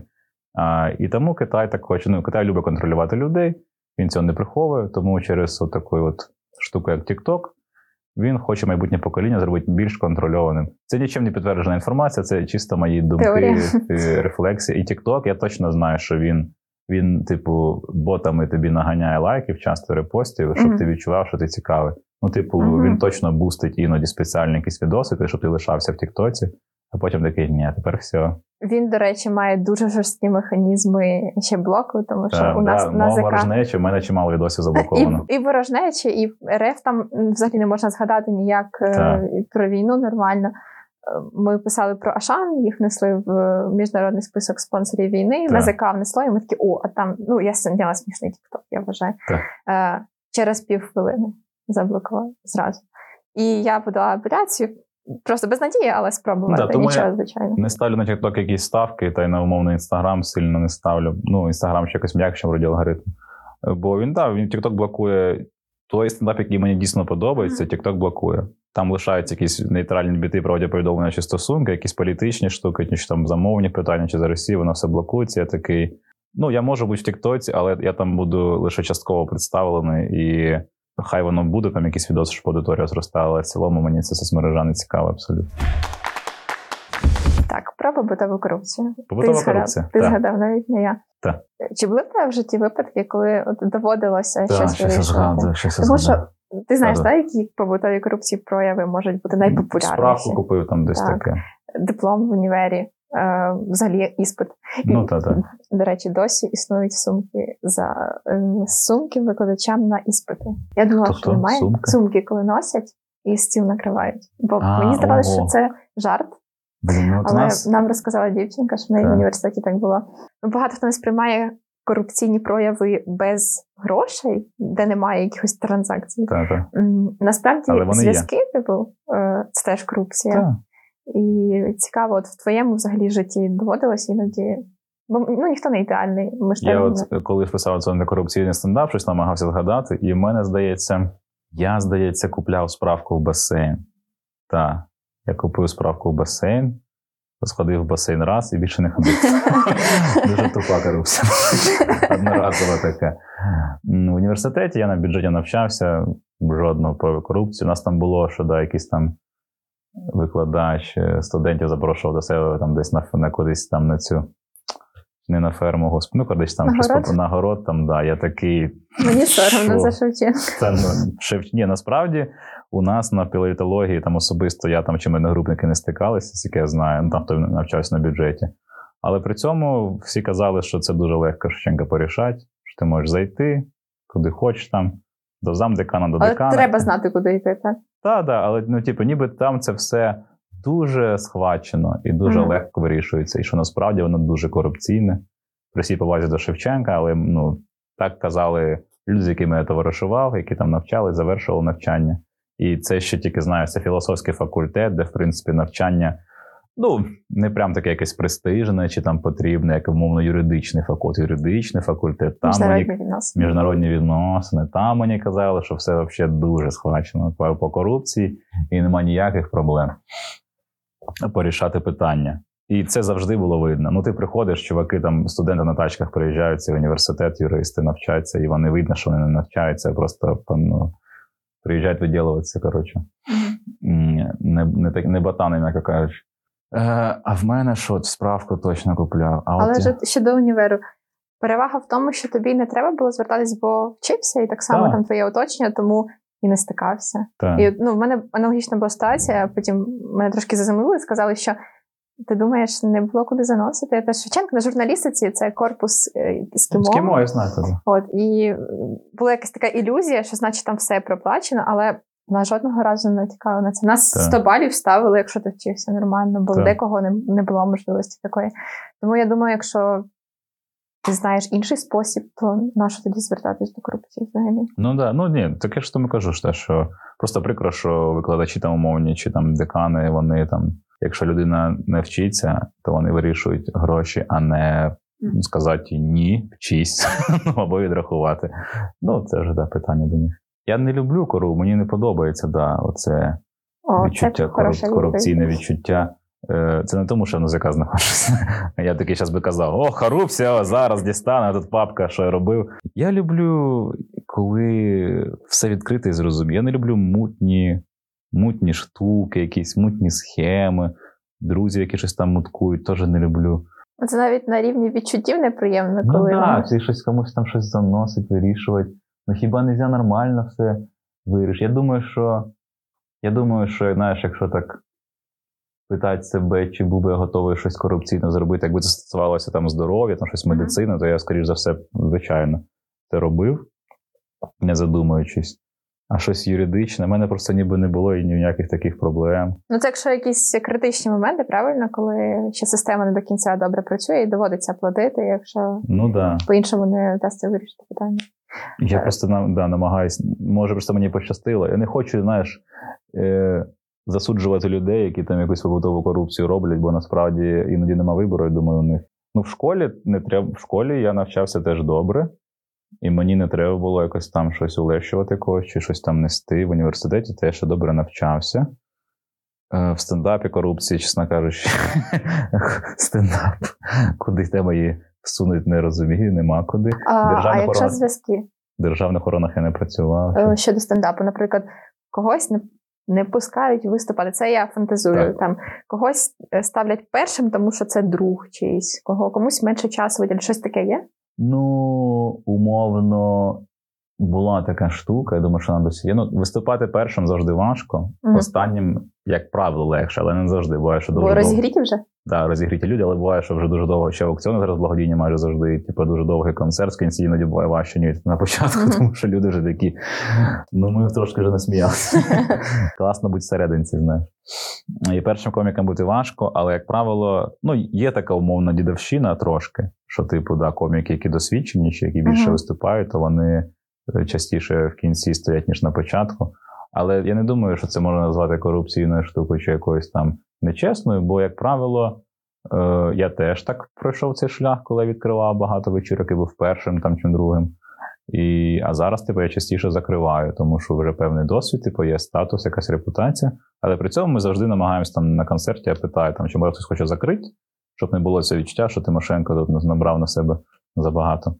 І тому Китай так хоче. Китай любить контролювати людей, він цього не приховує, тому через таку штуку, як TikTok, він хоче майбутнє покоління зробити більш контрольованим. Це нічим не підтверджена інформація, це чисто мої думки, рефлексії. І TikTok, я точно знаю, що він ботами тобі наганяє лайків, часто репостів, щоб ти відчував, що ти цікавий. Він точно бустить іноді спеціальні якісь відоси, щоб ти лишався в TikTok, а потім такий, ні, тепер все. Він, до речі, має дуже жорсткі механізми ще блоку, тому що у нас НАЗК... Ворожнечі, в мене чимало відосів заблоковано. І ворожнечі, і РФ там взагалі не можна згадати ніяк про війну нормально. Ми писали про Ашан, їх внесли в міжнародний список спонсорів війни, НАЗК внесло, і ми такі, а там, я зняла смішний TikTok, я вважаю. Через півхвилини заблокували зразу. І я подала апеляцію, просто без надії, але спробувати. Нічого, звичайно. Не ставлю на TikTok якісь ставки, та й на умовний Instagram сильно не ставлю. Instagram ще якось м'якше вроді алгоритм. Бо він TikTok блокує той стендап, який мені дійсно подобається, TikTok блокує. там лишаються якісь нейтральні біти, проводять повідомлення чи стосунки, якісь політичні штуки, чи там замовні питання, чи за Росію, воно все блокується. Я такий, я можу бути в Тіктоці, але я там буду лише частково представлений, і хай воно буде, там якісь відоси, щоб аудиторія зростала, але в цілому мені це соцмережа не цікаво абсолютно. Так, про побутову корупцію. Побутова корупція? Ти згадав, навіть не я. Так. Чи були в тебе в житті випадки, коли доводилося щось вирішувати? Щось Тому що ти знаєш, які побутові корупції прояви можуть бути найпопулярніші? Справку купив там десь таке. Диплом в універі, взагалі іспит. До речі, досі існують сумки викладачам на іспити. Я думала, що немає. Сумки, коли носять і стіл накривають. Бо мені здавалося, що це жарт. Але нам розказала дівчинка, що в неї в університеті так було. Багато хто не сприймає корупційні прояви без грошей, де немає якихось транзакцій. Насправді зв'язки, це теж корупція. Так. І цікаво, от в твоєму взагалі житті доводилось іноді, бо ніхто не ідеальний. Коли писав це антикорупційний стендап, щось намагався згадати, і в мене, здається, купляв справку в басейн. Так. Я купив справку в басейн, сходив в басейн раз і більше не ходив. Дуже тупа корупція. Одноразова така. В університеті я на бюджеті навчався, жодного про корупцію. У нас там було, що якийсь там викладач студентів запрошував до себе там десь на кудись там на цю, не на ферму, господи, кудись там на город там, я такий... Мені соромно за Шевченка. Ні, насправді, у нас на політології там особисто я там чим одногрупники не стикалися, скільки я знаю, там хто навчався на бюджеті. Але при цьому всі казали, що це дуже легко Шевченка порішати, що ти можеш зайти, куди хочеш там, до замдекана, до декана. Але треба знати, куди йти, так? Так, але ніби там це все дуже схвачено і дуже легко вирішується. І що насправді воно дуже корупційне. При всій повазі до Шевченка, але так казали люди, з якими я товаришував, які там навчали, завершували навчання. І це ще тільки, це філософський факультет, де, в принципі, навчання, не прям таке якесь престижне, чи там потрібне, як, умовно, юридичний факультет. Там міжнародні відносини. Там мені казали, що все взагалі дуже схвачено по корупції і нема ніяких проблем порішати питання. І це завжди було видно. Ти приходиш, чуваки, там, студенти на тачках приїжджають в юніверситет, юристи навчаються, і вони видно, що вони не навчаються, просто приїжджають виділуватися, коротше. Не ботани, як кажуть. А в мене справку точно купляв. Але ще до універу. Перевага в тому, що тобі не треба було звертатись, бо вчився, і так само там твоє оточення, тому і не стикався. І в мене аналогічна була ситуація, потім мене трошки заземлили, сказали, що ти думаєш, не було куди заносити. Я теж Шевченко на журналістиці, це корпус ескімо. Ескімо, я знаю це. І була якась така ілюзія, що значить там все проплачено, але на жодного разу не натякали на це. Нас 100 балів ставили, якщо ти вчився нормально, бо декого не було можливості такої. Тому я думаю, якщо ти знаєш інший спосіб, то нащо тоді звертатись до корупції взагалі? Таке ж тому кажу, що просто прикро, що викладачі там умовні, чи там декани, вони там, якщо людина не вчиться, то вони вирішують гроші, а не сказати ні, вчись, або відрахувати. Це вже питання до них. Я не люблю кору, мені не подобається, оце відчуття, корупційне відчуття. Це не тому, що я на НАЗК знаходжуся. Я такий зараз би казав, корупція, зараз дістане, тут папка, що я робив. Я люблю, коли все відкрите і зрозуміло. Я не люблю мутні штуки, якісь мутні схеми, друзі, які щось там муткують, теж не люблю. Це навіть на рівні відчуттів неприємно, коли... це щось комусь там щось заносить, вирішувати. Хіба нельзя нормально все вирішити? Я думаю, що, якщо так питати себе, чи був би я готовий щось корупційне зробити, якби це стосувалося там здоров'я, там щось медицини, то я, скоріш за все, звичайно, це робив, не задумуючись. А щось юридичне, в мене просто ніби не було і ніяких таких проблем. Це якщо якісь критичні моменти, правильно, коли ще система не до кінця добре працює і доводиться платити, якщо по-іншому не вдасться вирішити питання. Я просто намагаюсь, може просто мені пощастило. Я не хочу, засуджувати людей, які там якусь побутову корупцію роблять, бо насправді іноді нема вибору, я думаю, у них. В школі я навчався теж добре. І мені не треба було якось там щось улещувати когось, чи щось там нести в університеті, то я ще добре навчався. В стендапі корупції, чесно кажучи, стендап, куди тебе її всунуть, не розумію, нема куди. А якщо зв'язки? В державних органах я не працював. Щодо стендапу, наприклад, когось не пускають виступати. Це я фантазую. Так. Там когось ставлять першим, тому що це друг чийсь, комусь менше часу виділять. Щось таке є? Ну, умовно, була така штука, я думаю, що вона досі є. Ну, виступати першим завжди важко. Останнім, як правило, легше, але не завжди. Буває, що дуже довго. Бо розігріті вже? Так, розігріті люди, але буває, що вже дуже довго. Ще аукціони зараз благодійні майже завжди. Типу, дуже довгий концерт, в кінці іноді буває важче, ніж на початку, тому що люди вже такі, ну, ми трошки вже насміялися. Класно бути всерединці, знаєш. І першим комікам бути важко, але, як правило, ну, є така умовна дідовщина трошки, що, типу, да, коміки, які досвідченіші, які більше виступають, то вони частіше в кінці стоять, ніж на початку. Але я не думаю, що це можна назвати корупційною штукою чи якоюсь там нечесною, бо, як правило, я теж так пройшов цей шлях, коли відкривав багато вечірок і був першим там, чим другим. А зараз, типу, я частіше закриваю, тому що вже певний досвід, типу, є статус, якась репутація. Але при цьому ми завжди намагаємося там на концерті, я питаю, там, чи може хтось хоче закрити, щоб не було це відчуття, що Тимошенко тут набрав на себе забагато.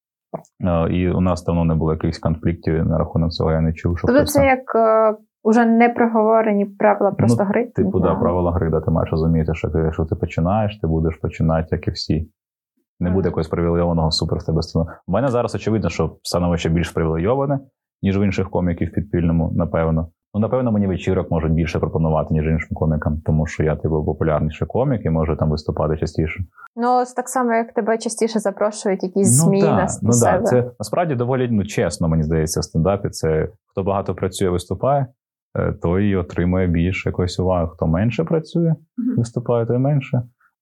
І у нас давно не було якихось конфліктів на рахунок цього, я не чув. Тобто це як уже не проговорені правила просто гри? Типу, да, правила гри, да, ти маєш розуміти, що якщо ти починаєш, ти будеш починати, як і всі. Не буде якогось привілейованого супер в тебе стану. У мене зараз очевидно, що становище більш привілейоване, ніж в інших коміків підпільному, напевно. Ну, напевно, мені вечірок можуть більше пропонувати, ніж іншим комікам, тому що я, типу, популярніший комік і можу там виступати частіше. Ну, так само, як тебе частіше запрошують якісь ЗМІ на себе. Це насправді доволі чесно, мені здається, в стендапі. Це хто багато працює, виступає, той і отримує більше якоїсь уваги. Хто менше працює, виступає, той менше.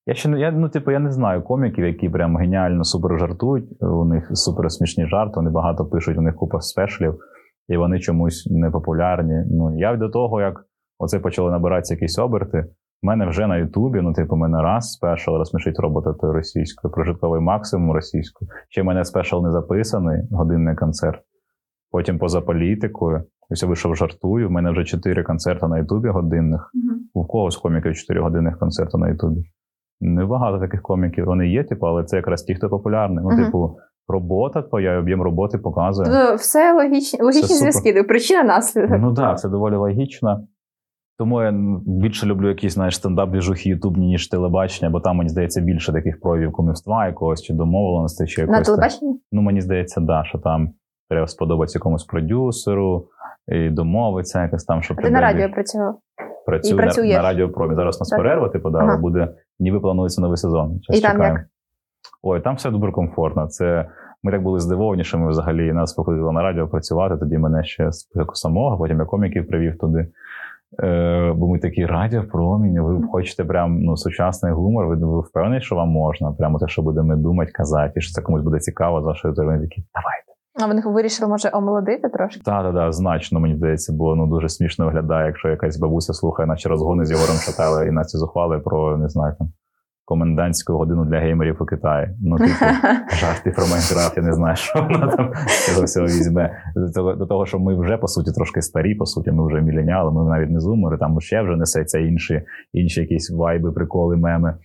Я не знаю коміків, які прям геніально супер жартують, у них супер смішні жарти, вони багато пишуть, у них купа спешлів, і вони чомусь не популярні. Ну, я до того, як оце почали набиратися якісь оберти, в мене вже на Ютубі, в мене раз спешл «Розсмішить робота» той російською, «Прожитковий максимум» російською. Ще в мене спешл не записаний, годинний концерт. Потім поза політикою. Ось я вийшов жартую, в мене вже 4 концерти на Ютубі годинних. У когось коміків 4 годинних концерти на Ютубі. Небагато таких коміків. Вони є, але це якраз ті, хто популярний. Робота твоя, об'єм роботи показує. Все логічні зв'язки, причина-наслідок. Ну так, це доволі логічно. Тому я більше люблю якісь, стендап-двіжухи ютубні, ніж телебачення, бо там, мені здається, більше таких проявів кумівства якогось, чи домовленостей, чи якогось. На телебаченні? Ну, мені здається, да, що там треба сподобатися якомусь продюсеру, і домовитися якось там, щоб... А ти на радіо працював? Працюю на Радіопромі. Зараз у нас перерва, але буде, ніби планується новий сезон. І там як? Ой, там все дуже комфортно. Ми так були здивовані, що ми взагалі нас походили на радіо працювати, тоді мене ще спочатку самого, потім я коміків привів туди. Бо ми такі, Радіопромінь, ви хочете прям сучасний гумор, ви впевнені, що вам можна? Прямо те, що будемо думати, казати, і що це комусь буде цікаво, за що вони такі, давайте. А вони вирішили, може, омолодити трошки? Так, значно, мені здається, бо дуже смішно виглядає, якщо якась бабуся слухає наші розгони з Єгором Шатайло і Насті Зухвали про, не знаю, там, комендантську годину для геймерів у Китаї. Жарти про Майнкрафт, я не знаю, що вона там цього всього візьме. До того, що ми вже, по суті, трошки старі, по суті, ми вже міленіали, ми навіть не зумери, там ще вже несеться інші якісь вайби, приколи, меми.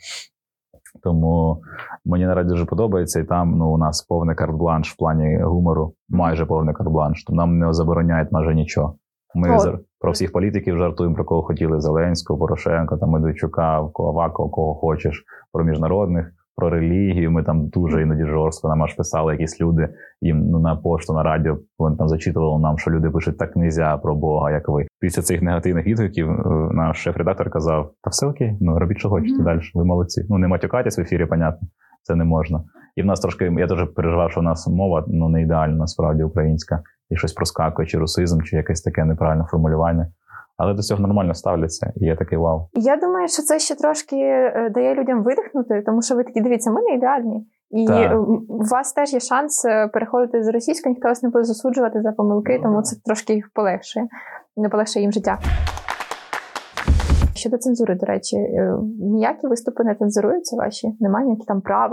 Тому мені наразі дуже подобається, і там у нас повний карт-бланш в плані гумору, майже повний карт-бланш, то нам не забороняють майже нічого. Ми про всіх політиків жартуємо, про кого хотіли: Зеленського, Порошенка, там, Медведчука, Авакова, кого хочеш, про міжнародних, про релігію. Ми там дуже іноді жорстко, нам аж писали якісь люди, їм на пошту, на радіо, вони там зачитували нам, що люди пишуть: так нельзя про Бога, як ви. Після цих негативних відгуків наш шеф-редактор казав: та все окей, робіть, що хочете далі, ви молодці. Не матюкайтесь в ефірі, понятно, це не можна. І в нас трошки, я теж переживав, що в нас мова не ідеальна, насправді, українська, і щось проскакує, чи русизм, чи якесь таке неправильне формулювання. Але до цього нормально ставляться, і є такий вау. Я думаю, що це ще трошки дає людям видихнути, тому що ви такі, дивіться, ми не ідеальні. І у вас теж є шанс переходити з російської, ніхто вас не буде засуджувати за помилки, тому це трошки їх полегшує, не полегшує їм життя. Щодо цензури, до речі, ніякі виступи не цензуруються ваші? Немає ніяких там правил,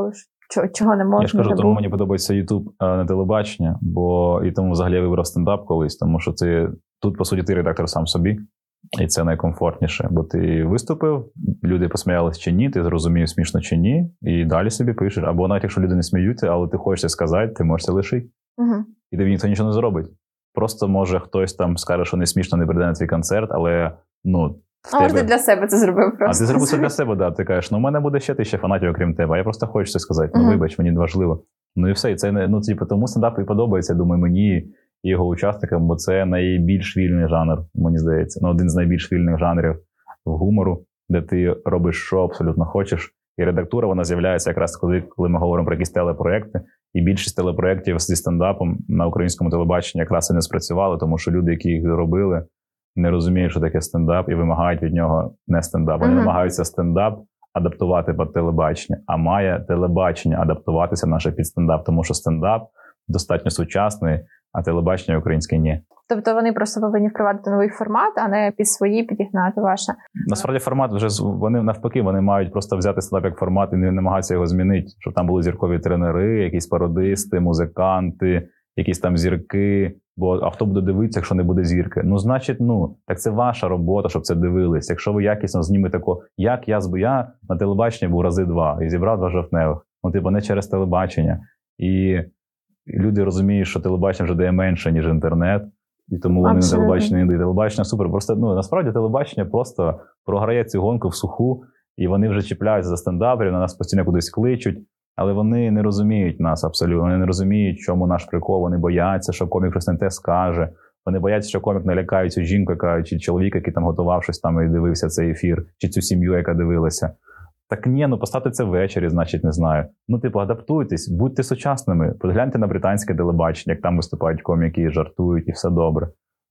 Чого не можна? Я ж кажу, тому мені подобається YouTube, а не телебачення, і тому взагалі я вибрав стендап колись, тому що тут, по суті, ти редактор сам собі, і це найкомфортніше, бо ти виступив, люди посміялись чи ні, ти зрозумів, смішно чи ні, і далі собі пишеш. Або навіть якщо люди не сміються, але ти хочеш це сказати, ти можеш це лишити. Угу. І тобі ніхто нічого не зробить. Просто, може, хтось там скаже, що не смішно, не прийде на твій концерт, але, може, ти для себе це зробив просто. А ти зробив це для себе, да. Ти кажеш, у мене буде ще 1000 фанатів, окрім тебе, а я просто хочу це сказати. Вибач, мені важливо. І все. І це, тому стендап і подобається, думаю, мені і його учасникам, бо це найбільш вільний жанр, мені здається. Один з найбільш вільних жанрів гумору, де ти робиш, що абсолютно хочеш. І редактура, вона з'являється якраз коли ми говоримо про якісь телепроекти. І більшість телепроєктів зі стендапом на українському телебаченні якраз і не спрацювали, тому що люди, які їх робили, не розуміють, що таке стендап, і вимагають від нього не стендап. Вони намагаються стендап адаптувати під телебачення, а має телебачення адаптуватися наше під стендап, тому що стендап достатньо сучасний, а телебачення українське – ні. Тобто вони просто повинні впровадити новий формат, а не під свої підігнати ваше? Насправді формат вони навпаки, вони мають просто взяти стендап як формат і не намагатися його змінити, щоб там були зіркові тренери, якісь пародисти, музиканти, якісь там зірки. А хто буде дивитися, якщо не буде зірки? Значить, так це ваша робота, щоб це дивились. Якщо ви якісно знімете як я на телебаченні був рази 2 і зібрав 2 жовтневих. Не через телебачення. І люди розуміють, що телебачення вже дає менше, ніж інтернет. І тому вони на телебачення не дають. Телебачення супер. Просто, насправді, телебачення просто програє цю гонку в суху, і вони вже чіпляються за стендаперів, на нас постійно кудись кличуть. Але вони не розуміють нас абсолютно. Вони не розуміють, чому наш прикол. Вони бояться, що комік щось не те скаже. Вони бояться, що комік налякає цю жінку, чи чоловіка, який там готував щось там і дивився цей ефір, чи цю сім'ю, яка дивилася. Так ні, поставте це ввечері, значить, не знаю. Адаптуйтесь, будьте сучасними. Погляньте на британське телебачення, як там виступають коміки, жартують і все добре.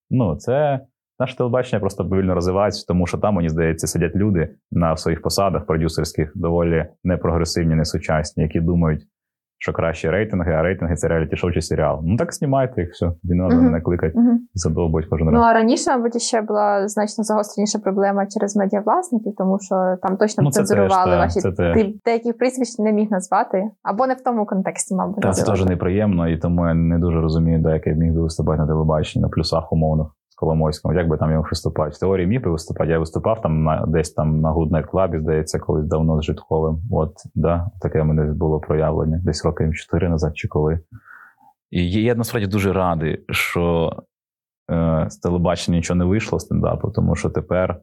Це наше телебачення просто повільно розвивається, тому що там, мені здається, сидять люди на своїх посадах продюсерських, доволі непрогресивні, несучасні, які думають, що краще рейтинги, а рейтинги – це реаліті-шоу чи серіал. Так знімайте їх, все. Тоді не треба мене кликати і задовбують кожен раз. А раніше, мабуть, ще була значно загостреніша проблема через медіавласників, тому що там точно цензурували ваші. Ти деяких прізвищ не міг назвати, або не в тому контексті, мабуть. Так, це теж неприємно, і тому я не дуже розумію, як я міг би виступати на телебаченні, на плюсах умовних. Коломойському, як би там йому виступати. В теорії міг би виступати. Я виступав там десь там на Good Night Club, здається, колись давно з Житковим. Таке в мене було проявлення. Десь років 4 назад чи коли. І я насправді дуже радий, що з телебачення нічого не вийшло стендапу, тому що тепер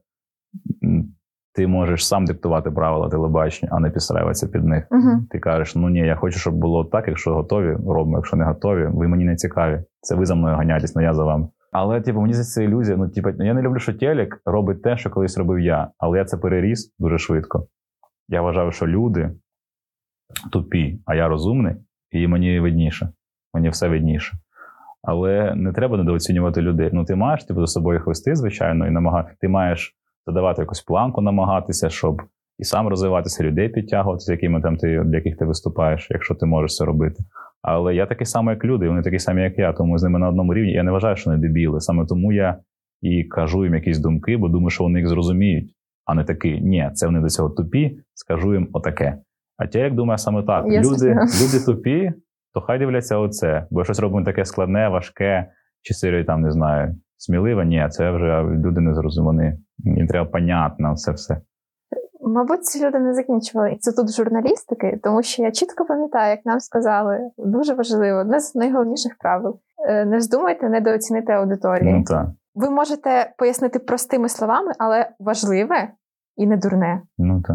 ти можеш сам диктувати правила телебачення, а не підстраюватися під них. Ти кажеш, ні, я хочу, щоб було так, якщо готові, робимо, якщо не готові, ви мені не цікаві. Це ви за мною ганяєтесь, не я за вами. Але, мені здається, це ілюзія. Я не люблю, що телек робить те, що колись робив я. Але я це переріс дуже швидко. Я вважав, що люди тупі, а я розумний, і мені видніше. Мені все видніше. Але не треба недооцінювати людей. Ти маєш за собою їх вести, звичайно, і ти маєш задавати якусь планку, намагатися, щоб і сам розвиватися, людей підтягувати, для яких ти виступаєш, якщо ти можеш це робити. Але я такий самий, як люди, вони такі самі, як я, тому з ними на одному рівні. Я не вважаю, що вони дебіли. Саме тому я і кажу їм якісь думки, бо думаю, що вони їх зрозуміють, а не такі, ні, це вони до цього тупі, скажу їм отаке. А як думає саме так. Люди тупі, то хай дивляться оце. Бо щось робимо таке складне, важке, чи серію, не знаю, сміливе, ні, це вже люди не зрозуміли. Їм треба понятно це все. Мабуть, ці люди не закінчували інститут журналістики, тому що я чітко пам'ятаю, як нам сказали, дуже важливо, одне з найголовніших правил. Не вздумайте недооцінити аудиторію. Так. Ви можете пояснити простими словами, але важливе і не дурне. Так.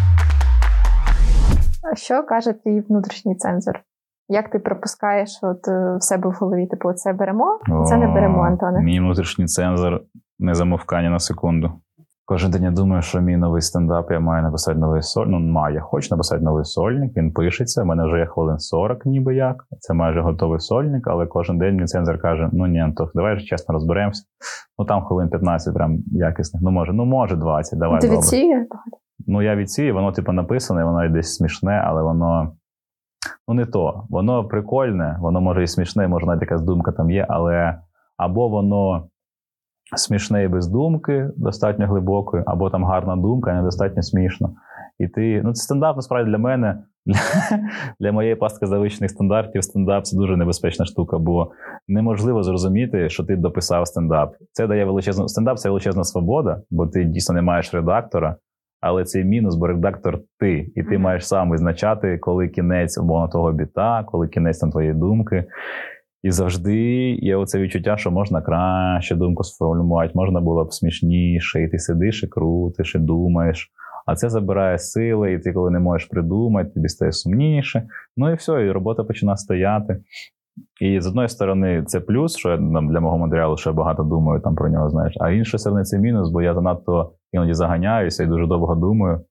А що каже твій внутрішній цензор? Як ти пропускаєш в себе в голові? Це беремо, це не беремо, Антоне? Мій внутрішній цензор не замовкає на секунду. Кожен день я думаю, що мій новий стендап, я маю написати новий сольник. Я хочу написати новий сольник, він пишеться, в мене вже є хвилин 40 ніби як. Це майже готовий сольник, але кожен день мій цензор каже, ні, Антох, давай ж чесно розберемося. Там хвилин 15 прям якісних, може 20, давай. Ти відсіює? Я відсію, воно написане, воно і десь смішне, але воно, не то. Воно прикольне, воно може і смішне, може навіть якась думка там є, але або воно смішне і без думки, достатньо глибокої, або там гарна думка, недостатньо смішно. І це стендап, насправді, для мене, Для моєї пастки завищених стандартів стендап – це дуже небезпечна штука, бо неможливо зрозуміти, що ти дописав стендап. Це дає величезну... Стендап – це величезна свобода, бо ти дійсно не маєш редактора, але це мінус, бо редактор ти. І ти маєш сам визначати, коли кінець умовно того біта, коли кінець там твоєї думки. І завжди є оце відчуття, що можна краще думку сформулювати, можна було б смішніше, і ти сидиш і крутиш, і думаєш. А це забирає сили, і ти коли не можеш придумати, тобі стає сумніше. Ну і все, і робота починає стояти. І з одної сторони це плюс, що я для мого матеріалу ще багато думаю там про нього, знаєш. А з іншої сторони це мінус, бо я занадто іноді заганяюся і дуже довго думаю.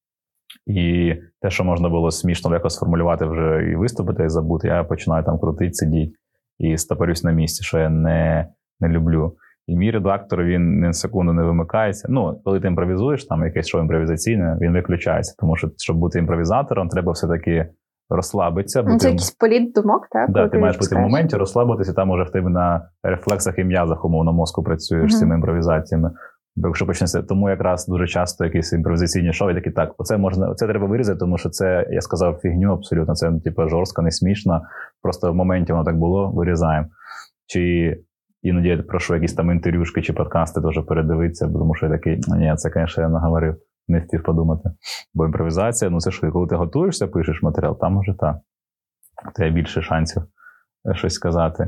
І те, що можна було смішно легко сформулювати вже і виступити, і забути, я починаю там крутити, сидіти і стопорюсь на місці, що я не люблю. І мій редактор, він ні на секунду не вимикається. Ну, коли ти імпровізуєш, там якесь шоу імпровізаційне, він виключається. Тому що, щоб бути імпровізатором, треба все-таки розслабитися. Бути... Це якийсь політ думок, так? Да, ти маєш бути в моменті, розслабитися, там уже в тебе на рефлексах і м'язах, умовно, мозку працюєш з цими імпровізаціями. Бо якщо почнеться, тому якраз дуже часто якісь імпровізаційні шоу, і такі, так, оце треба вирізати, тому що це, я сказав, фігню абсолютно, це типу жорстко, не смішно, просто в моменті воно так було, вирізаємо. Чи іноді я прошу якісь там інтерв'юшки чи подкасти теж передивитися, тому що я такий, ні, це, звісно, я наговорив, не встиг подумати. Бо імпровізація, ну це що, коли ти готуєшся, пишеш матеріал, там може так. У тебе більше шансів щось сказати.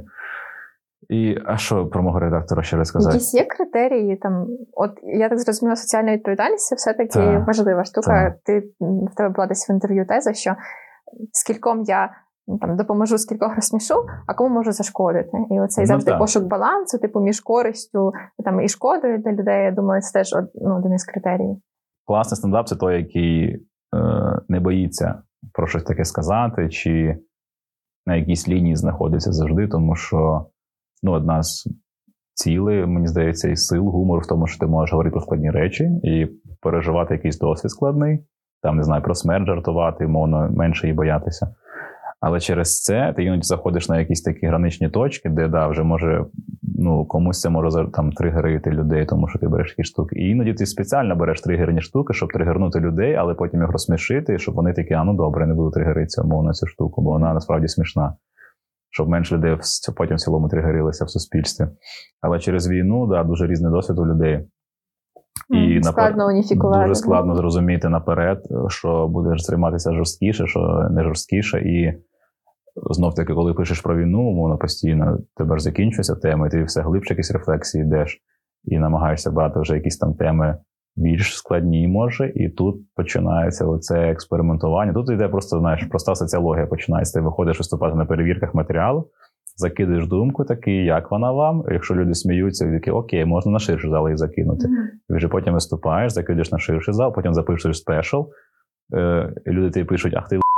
А що про мого редактора ще раз сказати? Якісь є критерії, там, от я так зрозуміла, соціальна відповідальність – це все-таки важлива штука. В тебе була десь в інтерв'ю теза, що скільком я там допоможу, скількох розсмішу, а кому можу зашкодити. І оцей завжди пошук балансу, типу, між користю там, і шкодою для людей, я думаю, це теж один із критеріїв. Класний стендап – це той, який не боїться про щось таке сказати, чи на якійсь лінії знаходиться завжди, тому що одна з цілей, мені здається, і сил гумору в тому, що ти можеш говорити про складні речі і переживати якийсь досвід складний, там, не знаю, про смерть жартувати, мовно, менше її боятися. Але через це ти іноді заходиш на якісь такі граничні точки, де, вже може, комусь це може там тригерити людей, тому що ти береш такі штуки. І іноді ти спеціально береш тригерні штуки, щоб тригернути людей, але потім їх розсмішити, щоб вони такі, добре, не буду тригеритися, мовно, цю штуку, бо вона насправді смішна. Щоб менше людей потім в цілому тригерилися в суспільстві. Але через війну, дуже різний досвід у людей. І складно уніфікувати. Дуже складно зрозуміти наперед, що будеш займатися жорсткіше, що не жорсткіше. І знов-таки, коли пишеш про війну, умовно, постійно, тебе ж закінчується тема, і ти все глибше якісь рефлексії йдеш. І намагаєшся брати вже якісь там теми більш складні, може, і тут починається оце експериментування. Тут йде просто, проста соціологія починається. Ти виходиш виступати на перевірках матеріалу, закидуєш думку такий, як вона вам. Якщо люди сміються, такі, окей, можна на ширший зал її закинути. І вже потім виступаєш, закидуєш на ширший зал, потім запишеш спешл, і люди тобі пишуть, ах ти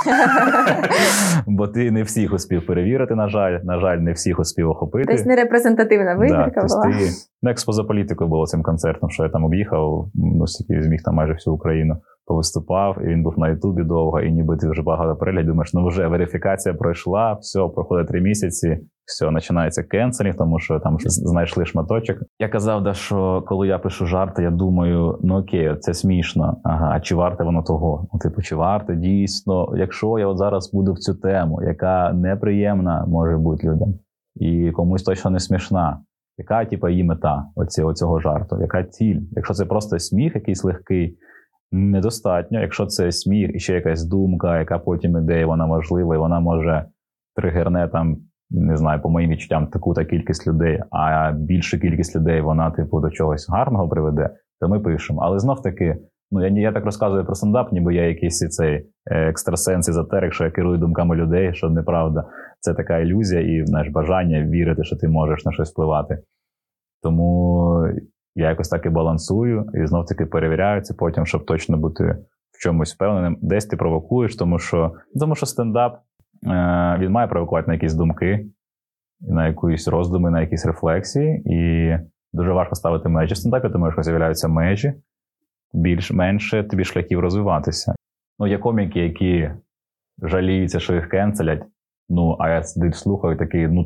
бо ти не всіх успів перевірити, на жаль, не всіх успів охопити. Тобто не репрезентативна вибірка була. Експо за політикою було цим концертом, що я там об'їхав, стільки зміг там майже всю Україну, повиступав, і він був на Ютубі довго, і ніби ти вже багато переглядів, думаєш, вже верифікація пройшла, все, проходить 3 місяці, все, починається кенселінг, тому що там знайшли шматочок. Я казав, що коли я пишу жарти, я думаю, окей, це смішно, а чи варте воно того? Чи варте дійсно, якщо я зараз буду в цю тему, яка неприємна може бути людям, і комусь точно не смішна, яка, її мета оцього жарту, яка ціль? Якщо це просто сміх якийсь легкий, недостатньо. Якщо це сміх і ще якась думка, яка потім іде, і вона важлива, і вона може тригерне там, не знаю, по моїм відчуттям, таку-та кількість людей, а більша кількість людей, вона, до чогось гарного приведе, то ми пишемо. Але знов-таки, я так розказую про стендап, ніби я якийсь цей екстрасенс, езотерик, що я керую думками людей, що неправда. Це така ілюзія і, бажання вірити, що ти можеш на щось впливати. Тому я якось так і балансую, і знов-таки перевіряю це потім, щоб точно бути в чомусь впевненим. Десь ти провокуєш, тому що стендап, він має провокувати на якісь думки, на якісь роздуми, на якісь рефлексії. І дуже важко ставити межі в стендапі, тому що з'являються межі, більш-менше тобі шляхів розвиватися. Є коміки, які жаліються, що їх кенселять, а я сидить, слухаю, такий,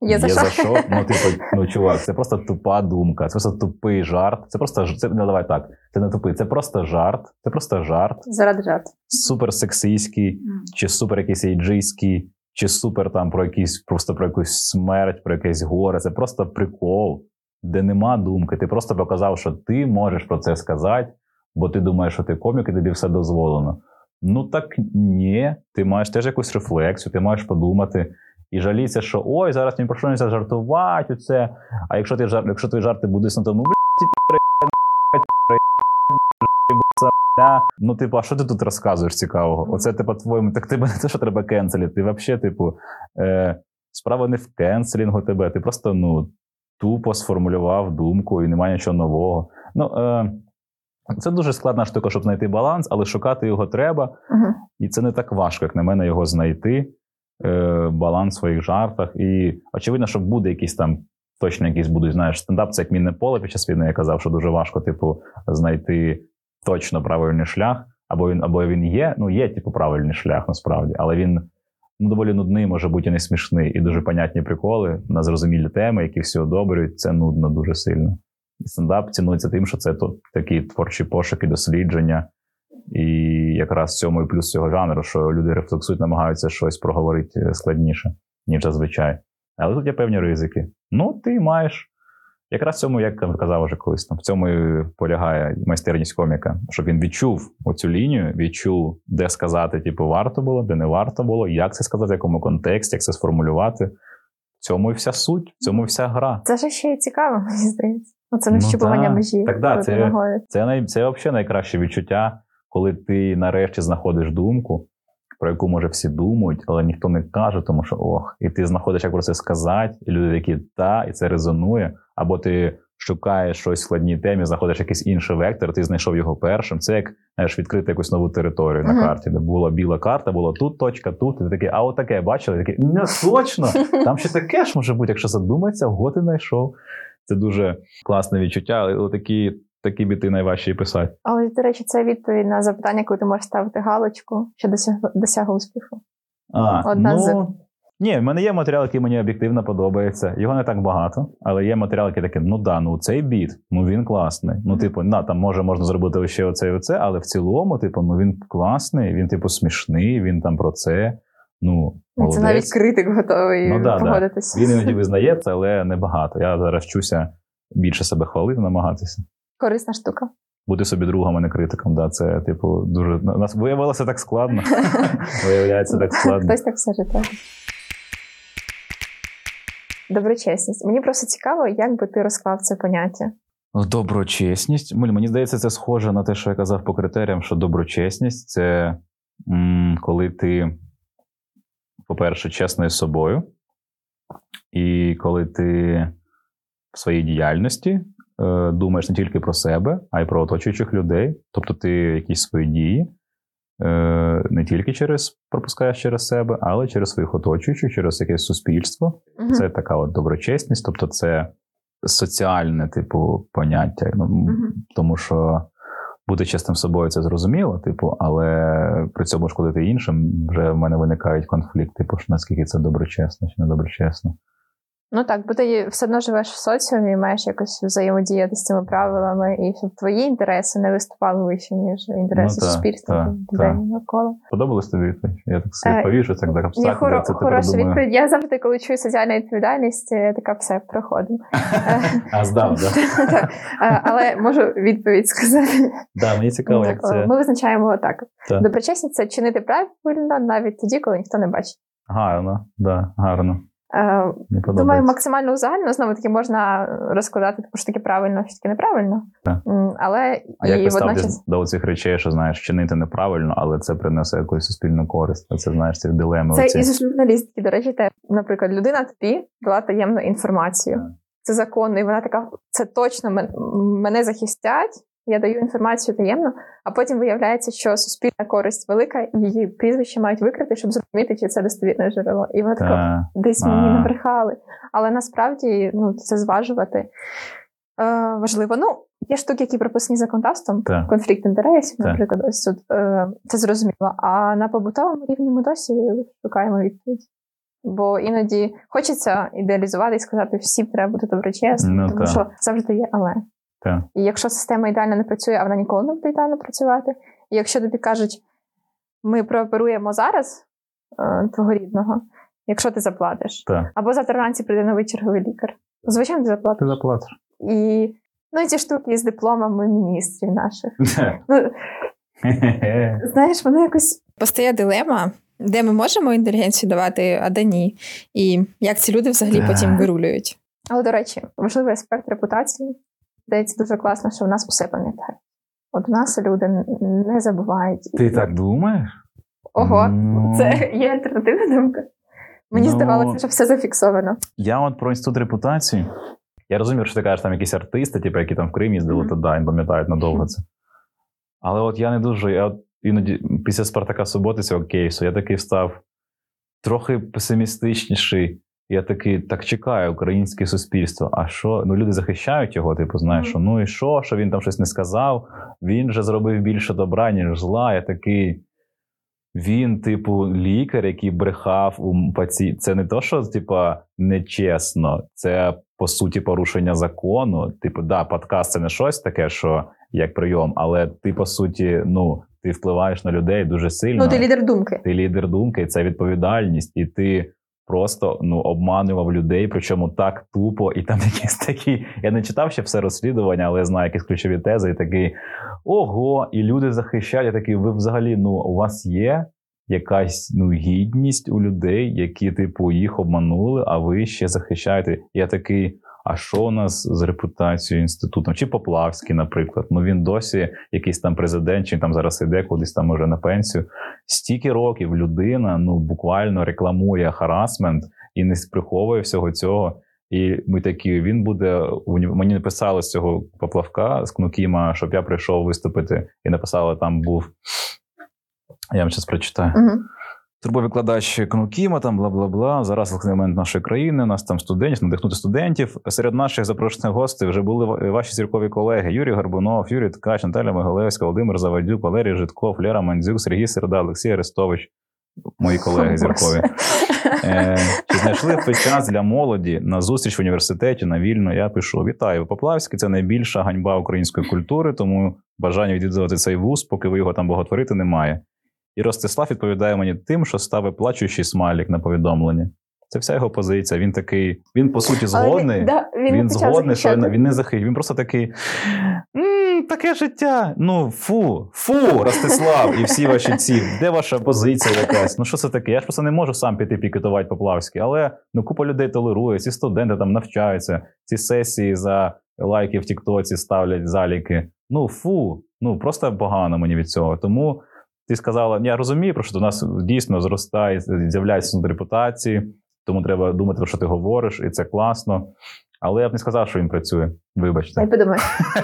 Є за що. Ну, типу, ну, чувак, це просто тупа думка, це просто тупий жарт. Це просто, не давай так, це не тупий, це просто жарт. Це просто жарт. Заради жарту. Супер сексистський, чи супер якийсь ейджистський, чи супер там просто про якусь смерть, про якесь горе. Це просто прикол, де нема думки. Ти просто показав, що ти можеш про це сказати, бо ти думаєш, що ти комік і тобі все дозволено. Ну так ні, ти маєш теж якусь рефлексію, ти маєш подумати і жалітися, що ой, зараз ні про що не жартувати, оце. А якщо твої жарти будуть на тому, ну, типу, а що ти тут розказуєш цікавого? Оце, типу, твоєму, так тебе не те, що треба кенселити, ти взагалі, типу, справа не в кенселінгу тебе, ти просто, ну, тупо сформулював думку і немає нічого нового. Ну, це дуже складна штука, щоб знайти баланс, але шукати його треба. І це не так важко, як на мене, його знайти, баланс в своїх жартах. І очевидно, що буде якийсь там, точно якісь будуть, знаєш, стендап – це як мінне поле під час війни, я казав, що дуже важко, типу, знайти точно правильний шлях, або він є, ну, є, типу, правильний шлях, насправді, але він, ну, доволі нудний, може бути і не смішний, і дуже понятні приколи на зрозумілі теми, які всі одобрюють, це нудно дуже сильно. Стендап цінується тим, що це такі творчі пошуки, дослідження. І якраз в цьому і плюс цього жанру, що люди рефлексують, намагаються щось проговорити складніше, ніж зазвичай. Але тут є певні ризики. Ну, ти маєш. Якраз в цьому, як казав вже колись, в цьому і полягає майстерність коміка. Щоб він відчув оцю лінію, відчув, де сказати, типу, варто було, де не варто було, як це сказати, в якому контексті, як це сформулювати. В цьому і вся суть, в цьому і вся гра. Це ж ще й цікаво, мені здається. Оце нащупування межі. Так, да, це взагалі найкраще відчуття, коли ти нарешті знаходиш думку, про яку, може, всі думають, але ніхто не каже, тому що і ти знаходиш, як про це сказати, і люди такі, і це резонує, або ти шукаєш щось в складній темі, знаходиш якийсь інший вектор, ти знайшов його першим. Це як, знаєш, відкрити якусь нову територію на карті, де була біла карта, було тут точка, тут, і ти такий, а отаке, бачили? І такий, не точно, там ще таке ж може бути, якщо задуматися, ти знайшов. Це дуже класне відчуття, але такі біти найважчі і писати. Але, до речі, це відповідь на запитання, коли ти можеш ставити галочку, що досяг успіху. Ні, в мене є матеріал, який мені об'єктивно подобається. Його не так багато, але є матеріал, який такий, цей біт, він класний. Там можна зробити ще оце і оце, але в цілому, він класний, він, смішний, він там про це. Молодець. Це навіть критик готовий погодитися. Він іноді визнає це, але небагато. Я зараз вчуся більше себе хвалити, намагатися. Корисна штука. Бути собі другом, а не критиком. Це, дуже... Нас виявилося так складно. Виявляється так складно. Хтось так все життя. Доброчесність. Мені просто цікаво, як би ти розклав це поняття. Доброчесність? Мені здається, це схоже на те, що я казав по критеріям, що доброчесність – це коли ти, по-перше, чесний з собою, і коли ти в своїй діяльності думаєш не тільки про себе, а й про оточуючих людей. Тобто ти якісь свої дії не тільки пропускаєш через себе, але через своїх оточуючих, через якесь суспільство. Це така доброчесність, тобто це соціальне, поняття. Тому що бути чесним з собою – це зрозуміло, але при цьому шкодити іншим вже в мене виникають конфлікти, наскільки це доброчесно чи недоброчесно. Так, бо ти все одно живеш в соціумі і маєш якось взаємодіяти з цими правилами, і щоб твої інтереси не виступали вище, ніж інтереси суспільства, людей навколо. Подобалось тобі відповідь? Я так собі повіжу, це так абстрактно. Хороша відповідь. Я завжди, коли чую соціальну відповідальність, я така, все, проходимо. Здав, так? Але можу відповідь сказати. Так, мені цікаво, як це. Ми визначаємо так. Доброчесність – це чинити правильно навіть тоді, коли ніхто не бачить. Гарно, гарно. Думаю, максимально узагальнено, знову-таки, можна розкладати, що таке правильно, що таке неправильно. А як ви ставитесь до цих речей, що, знаєш, чинити неправильно, але це принесе якусь суспільну користь? Це, знаєш, ці дилеми. Це із журналістики, до речі, наприклад, людина тобі дала таємну інформацію. Це законно, і вона така, це точно мене захистять, я даю інформацію таємно, а потім виявляється, що суспільна користь велика, і її прізвище мають викрити, щоб зрозуміти, чи це достовірне джерело. І вона така, десь мені набрехали. Але насправді це зважувати важливо. Є штуки, які прописані законодавством, конфлікт інтересів, наприклад, ось тут це зрозуміло. А на побутовому рівні ми досі шукаємо відповідь. Бо іноді хочеться ідеалізувати і сказати, всім треба бути доброчесним, Ну, тому так. що завжди є але. Так. І якщо система ідеально не працює, а вона ніколи не буде ідеально працювати, і якщо тобі кажуть, ми прооперуємо зараз твого рідного, якщо ти заплатиш, Так. або завтра вранці прийде новий черговий лікар, звичайно, ти заплатиш. Ти заплатиш. І ці штуки з дипломами міністрів наших. Ну, знаєш, воно якось постає дилема, де ми можемо інтелігенцію давати, а де ні. І як ці люди взагалі потім вирулюють. Але, до речі, важливий аспект репутації. Здається, дуже класно, що в нас усе пам'ятають. От у нас люди не забувають. Ти так думаєш? Ого, Ну. це є альтернативна думка. Мені здавалося, що все зафіксовано. Я от про інститут репутації. Я розумію, що ти кажеш, там якісь артисти, типу, які там в Крим їздили, то да, і пам'ятають надовго це. Але от я не дуже, я от іноді після Спартака Суботи цього кейсу, я такий став трохи песимістичніший. Я такий, так чекаю, українське суспільство. А що? Ну, люди захищають його, типу, знаєш, що ну і що він там щось не сказав, він же зробив більше добра, ніж зла. Я такий, він, типу, лікар, який брехав у пацієнта. Це не то, що, типу, нечесно, це, по суті, порушення закону. Типу, да, подкаст – це не щось таке, що як прийом, але ти, по суті, ну, ти впливаєш на людей дуже сильно. Ну, ти лідер думки. Ти лідер думки, і це відповідальність, і ти просто обманював людей, причому так тупо, і там якісь такі, я не читав ще все розслідування, але я знаю якісь ключові тези, і такий, ого, і люди захищають, я такий, ви взагалі, у вас є якась, гідність у людей, які, типу, їх обманули, а ви ще захищаєте. Я такий, а що у нас з репутацією інститутом? Чи Поплавський, наприклад. Він досі якийсь там президент, чи там зараз іде кудись там уже на пенсію. Стільки років людина, буквально рекламує харасмент і не приховує всього цього. І ми такі, він буде, мені написали з цього Поплавка, з Кнукіма, щоб я прийшов виступити. І написали, там був, я вам зараз прочитаю. Турбовикладач Кнукіма, там бла-бла-бла, зараз елемент нашої країни, у нас там студентів, надихнути студентів. Серед наших запрошених гостей вже були ваші зіркові колеги: Юрій Горбунов, Юрій Ткач, Наталя Могилевська, Володимир Завадюк, Валерій Житков, Лера Мандзюк, Сергій Середа, Олексій Арестович. Мої колеги зіркові. Чи знайшли ви час для молоді на зустріч в університеті, на вільно? Я пишу: вітаю, Поплавський – це найбільша ганьба української культури, тому бажання відвідувати цей вуз, поки ви його там боготворити, немає. І Ростислав відповідає мені тим, що ставить плачущий смайлик на повідомлення. Це вся його позиція. Він такий, він по суті згодний. Він згодний, що він не захищає. Він просто такий, таке життя. Фу, Ростислав, і всі ваші ці. Де ваша позиція якась? Що це таке? Я ж просто не можу сам піти пікетувати Поплавський. Але купа людей толерує, ці студенти там навчаються, ці сесії за лайки в Тіктоці ставлять заліки. Фу, просто погано мені від цього. Тому ти сказала, я розумію, про що до нас дійсно зростає, з'являється репутації, тому треба думати, про що ти говориш, і це класно. Але я б не сказав, що він працює. Вибачте. Я подумаю.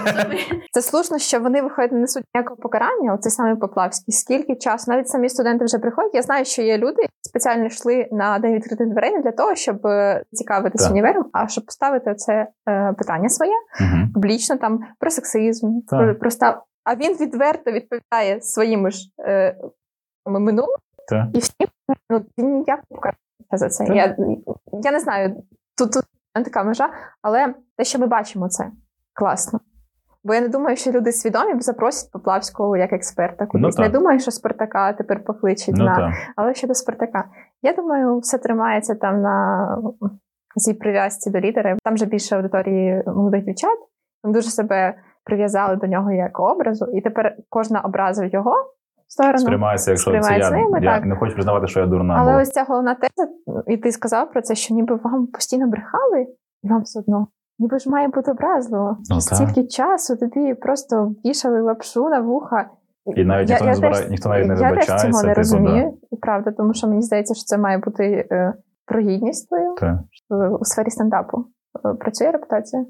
Це слушно, що вони виходять, не несуть ніякого покарання, оцей самий Поплавський. Скільки часу, навіть самі студенти вже приходять. Я знаю, що є люди, які спеціально йшли на день відкритих дверей не для того, щоб цікавитися універом, а щоб поставити це питання своє, публічно, там, про сексизм, про став. А він відверто відповідає своїми ж минулим. І всі, він ніяк не покарає за це. Я не знаю, тут така межа, але те, що ми бачимо, це класно. Бо я не думаю, що люди свідомі запросять Поплавського як експерта кудись. Не думаю, що Спартака тепер покличуть але щодо Спартака. Я думаю, все тримається там на цій прив'язці до лідера. Там же більше аудиторії молодих дівчат. Вони дуже себе прив'язали до нього як образу, і тепер кожна образа в його сторону сприймається, якщо це я не хочу признавати, що я дурна. Але ось ця головна теза, і ти сказав про це, що ніби вам постійно брехали, і вам все одно, ніби ж має бути образливо. Стільки часу тобі просто вішали лапшу на вуха. І навіть ніхто навіть не вибачається. Я теж цього не розумію, і правда, тому що мені здається, що це має бути про гідність твою у сфері стендапу. Працює репутація?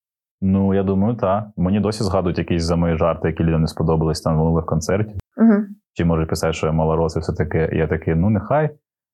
Я думаю, так. Мені досі згадують якісь за мої жарти, які людям не сподобались там в минулих концертів. Чи можуть писати, що я малорос і все таке. І я такий, нехай.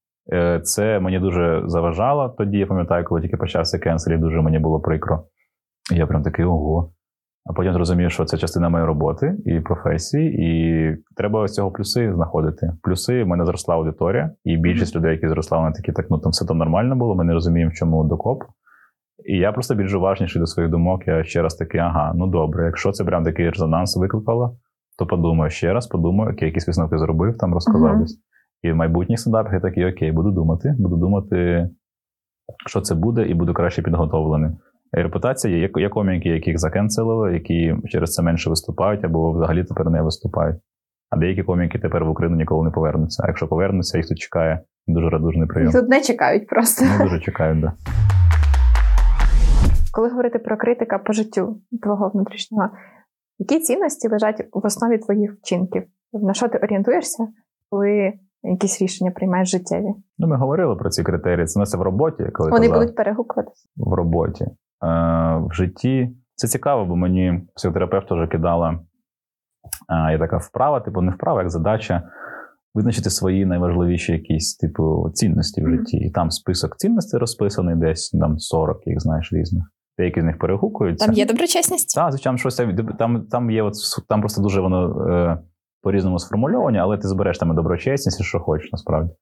Це мені дуже заважало тоді. Я пам'ятаю, коли тільки почався кенсель, дуже мені було прикро. І я прям такий, ого. А потім зрозумів, що це частина моєї роботи і професії, і треба з цього плюси знаходити. Плюси, в мене зросла аудиторія, і більшість людей, які зросла, вони такі, так, ну там все там нормально було, ми не розуміємо, в чому докоп. І я просто більш уважніший до своїх думок, я ще раз такий, ага, ну добре, якщо це прям такий резонанс викликало, то подумаю ще раз, окей, якісь висновки зробив, там розказав десь. І в майбутніх стендапах я такий, окей, буду думати, що це буде, і буду краще підготовлений. І репутація є коміки, яких закенселили, які через це менше виступають, або взагалі тепер не виступають. А деякі коміки тепер в Україну ніколи не повернуться. А якщо повернуться, їх тут чекає дуже радужний прийом. Їх тут не чекають просто. Не дуже чекають, так. Да. Коли говорити про критика по життю твого внутрішнього, які цінності лежать в основі твоїх вчинків? На що ти орієнтуєшся, коли якісь рішення приймаєш життєві? Ну, ми говорили про ці критерії. Це в роботі. Коли вони будуть перегукуватися? В роботі. В житті. Це цікаво, бо мені психотерапевт вже кидала є така вправа, типу не вправа, як задача визначити свої найважливіші якісь типу цінності в житті. І там список цінностей розписаний десь, там 40 їх, знаєш, різних. Деякі з них перегукуються. Там є доброчесність? Так, звичайно, щось там є, там просто дуже воно по-різному сформульовані, але ти збереш там і доброчесність, і що хочеш, насправді.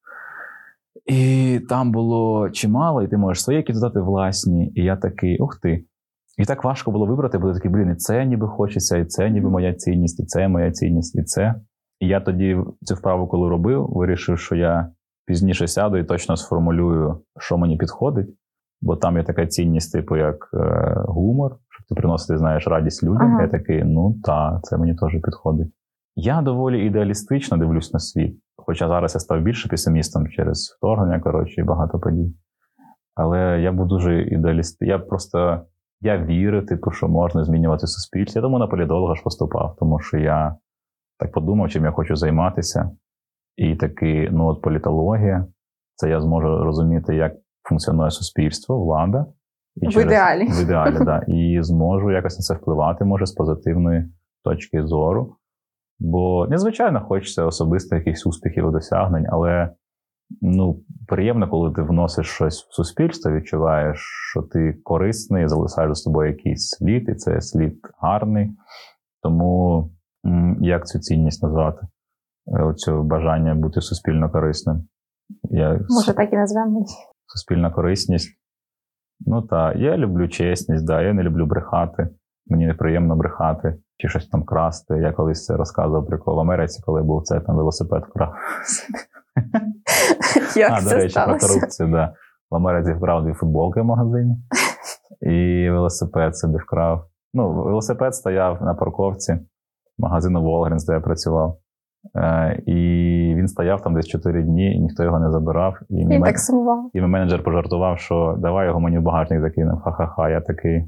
І там було чимало, і ти можеш свої якісь додати власні, і я такий, ух ти. І так важко було вибрати, бо такий, і це ніби хочеться, і це ніби моя цінність, і це моя цінність, і це. І я тоді цю вправу, коли робив, вирішив, що я пізніше сяду і точно сформулюю, що мені підходить. Бо там є така цінність, типу, як гумор, щоб ти приносити, знаєш, радість людям. Я такий, це мені теж підходить. Я доволі ідеалістично дивлюсь на світ. Хоча зараз я став більше песимістом через вторгнення, і багато подій. Але я був дуже ідеалістичний. Я вірив, типу, що можна змінювати суспільство. Я тому на політолога ж поступав, тому що я так подумав, чим я хочу займатися. І такий, політологія, це я зможу розуміти, як функціонує суспільство, влада. В ідеалі. В ідеалі, так. Да. І зможу якось на це впливати, може, з позитивної точки зору. Бо, незвичайно, хочеться особисто якихось успіхів і досягнень, але приємно, коли ти вносиш щось в суспільство, відчуваєш, що ти корисний, залишаєш за собою якийсь слід, і це слід гарний. Тому як цю цінність назвати? Оцю бажання бути суспільно корисним. Може, так і назвемо? Суспільна корисність. Я люблю чесність, я не люблю брехати. Мені неприємно брехати чи щось там красти. Я колись це розказував прикол в Америці, коли був це там велосипед вкрав. Як до речі, про корупцію, да. В Америці вкрав 2 футболки в магазині. І велосипед собі вкрав. Велосипед стояв на парковці магазину Walgreens, де я працював. І він стояв там десь 4 дні, і ніхто його не забирав. І так сумував. І мій менеджер пожартував, що давай його мені в багажник закинемо. Ха-ха-ха, я такий.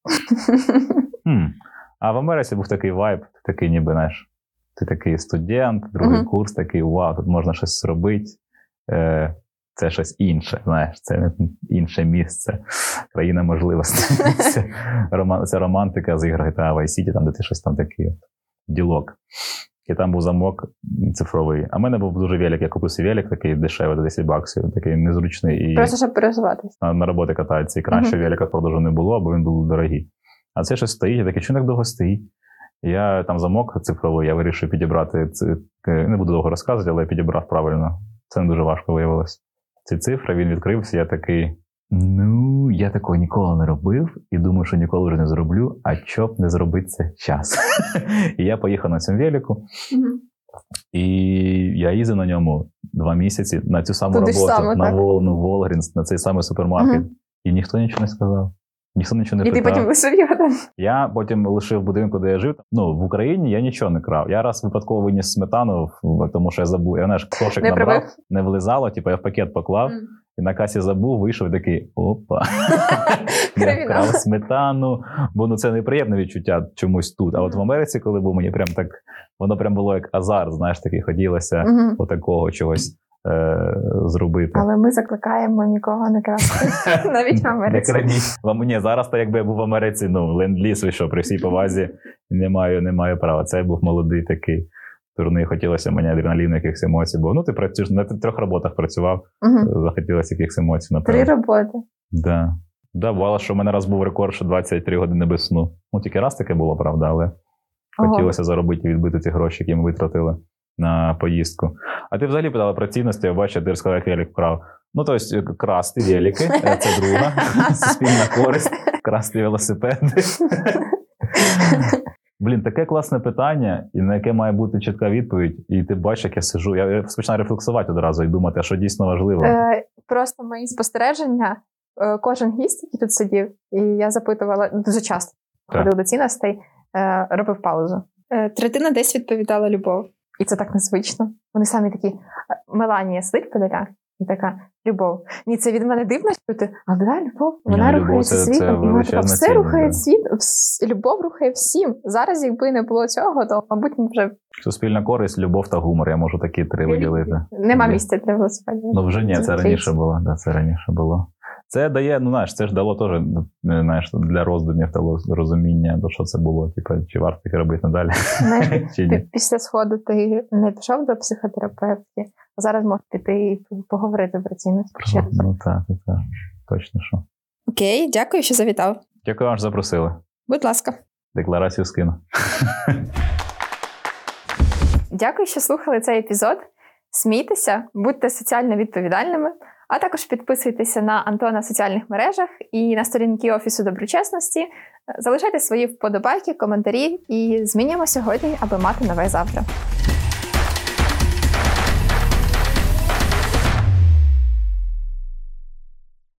А в Америці був такий вайб, такий ніби, знаєш, ти такий студент, другий курс, такий, вау, тут можна щось зробити. Це щось інше, знаєш, це інше місце, країна можливостей. Це романтика з ігр GTA Vice City, там, де ти щось там такий ділок. І там був замок цифровий. А в мене був дуже велик, я купив свій велик, такий дешевий, за $10, такий незручний. Просто щоб пересуватись. На роботи катається. І краще велика в продажу не було, бо він був дорогий. А це щось стоїть, я такий, що так довго стоїть? Я там замок цифровий, я вирішив підібрати, не буду довго розказувати, але я підібрав правильно. Це не дуже важко виявилось. Ці цифри, він відкрився, я такий, я такого ніколи не робив, і думаю, що ніколи вже не зроблю, а щоб не зробити це час. І я поїхав на цьому велику, і я їздив на ньому 2 місяці на цю саму роботу, на Walgreens, на цей самий супермаркет. І ніхто нічого не сказав. Ніхто нічого не питав. І ти потім лишив його там? Я потім лишив будинку, де я жив. В Україні я нічого не крав. Я раз випадково виніс сметану, тому що я забув. Я, знаєш, кошик набрав, не влизало, я в пакет поклав, і на касі забув, вийшов і такий, опа. Я вкрав сметану. Бо це неприємне відчуття чомусь тут. А от в Америці, коли був, мені прям так, воно прям було як азарт, знаєш, такий, хотілося отакого чогось зробити. Але ми закликаємо нікого не красти, навіть в Америці. Ні, зараз, якби я був в Америці, ленд-ліз вийшов при всій повазі, не маю права. Це я був молодий такий, турний, хотілося мені адреналіну, якихось емоцій. Бо ти працюєш, на 3 роботах працював, захотілося якихось емоцій, напевно. 3 роботи? Да. Да, бувало, що в мене раз був рекорд, що 23 години без сну. Ну, тільки раз таке було, правда, але хотілося заробити і відбити ці гроші, які ми витратили на поїздку. А ти взагалі питала про цінності, я бачу, ти розказав, як велик вкрав. Ну, тобто, красти велики, це друга, суспільна користь, красти велосипеди. Блін, таке класне питання, і на яке має бути чітка відповідь. І ти бачиш, як я сижу. Я починаю рефлексувати одразу і думати, а що дійсно важливо. Просто мої спостереження, кожен гість, який тут сидів, і я запитувала дуже часто, ходив до цінностей, робив паузу. Третина десь відповідала любов. І це так незвично. Вони самі такі, Меланія сидить по дверях, і така, любов. Ні, це від мене дивно чути, а да, любов, вона рухається світом. І вона така, все рухає світ, любов рухає всім. Зараз, якби не було цього, то, мабуть, ми вже... Суспільна користь, любов та гумор. Я можу такі три виділити. Нема місця для велосипедів. Ну, вже ні, це раніше було. Да, це раніше було. Це дає, ну, знаєш, це ж дало теж, знаєш, для роздумів, для розуміння, то що це було, типу, чи варто таке робити надалі, чи ні. Після сходу ти не пішов до психотерапевтки, а зараз можеш піти і поговорити про цінності. Ну, так, точно що. Окей, дякую, що завітав. Дякую вам, що запросили. Будь ласка. Декларацію скину. Дякую, що слухали цей епізод. Смійтеся, будьте соціально відповідальними, а також підписуйтеся на Антона в соціальних мережах і на сторінки Офісу доброчесності. Залишайте свої вподобайки, коментарі і змінюємо сьогодні, аби мати нове завтра.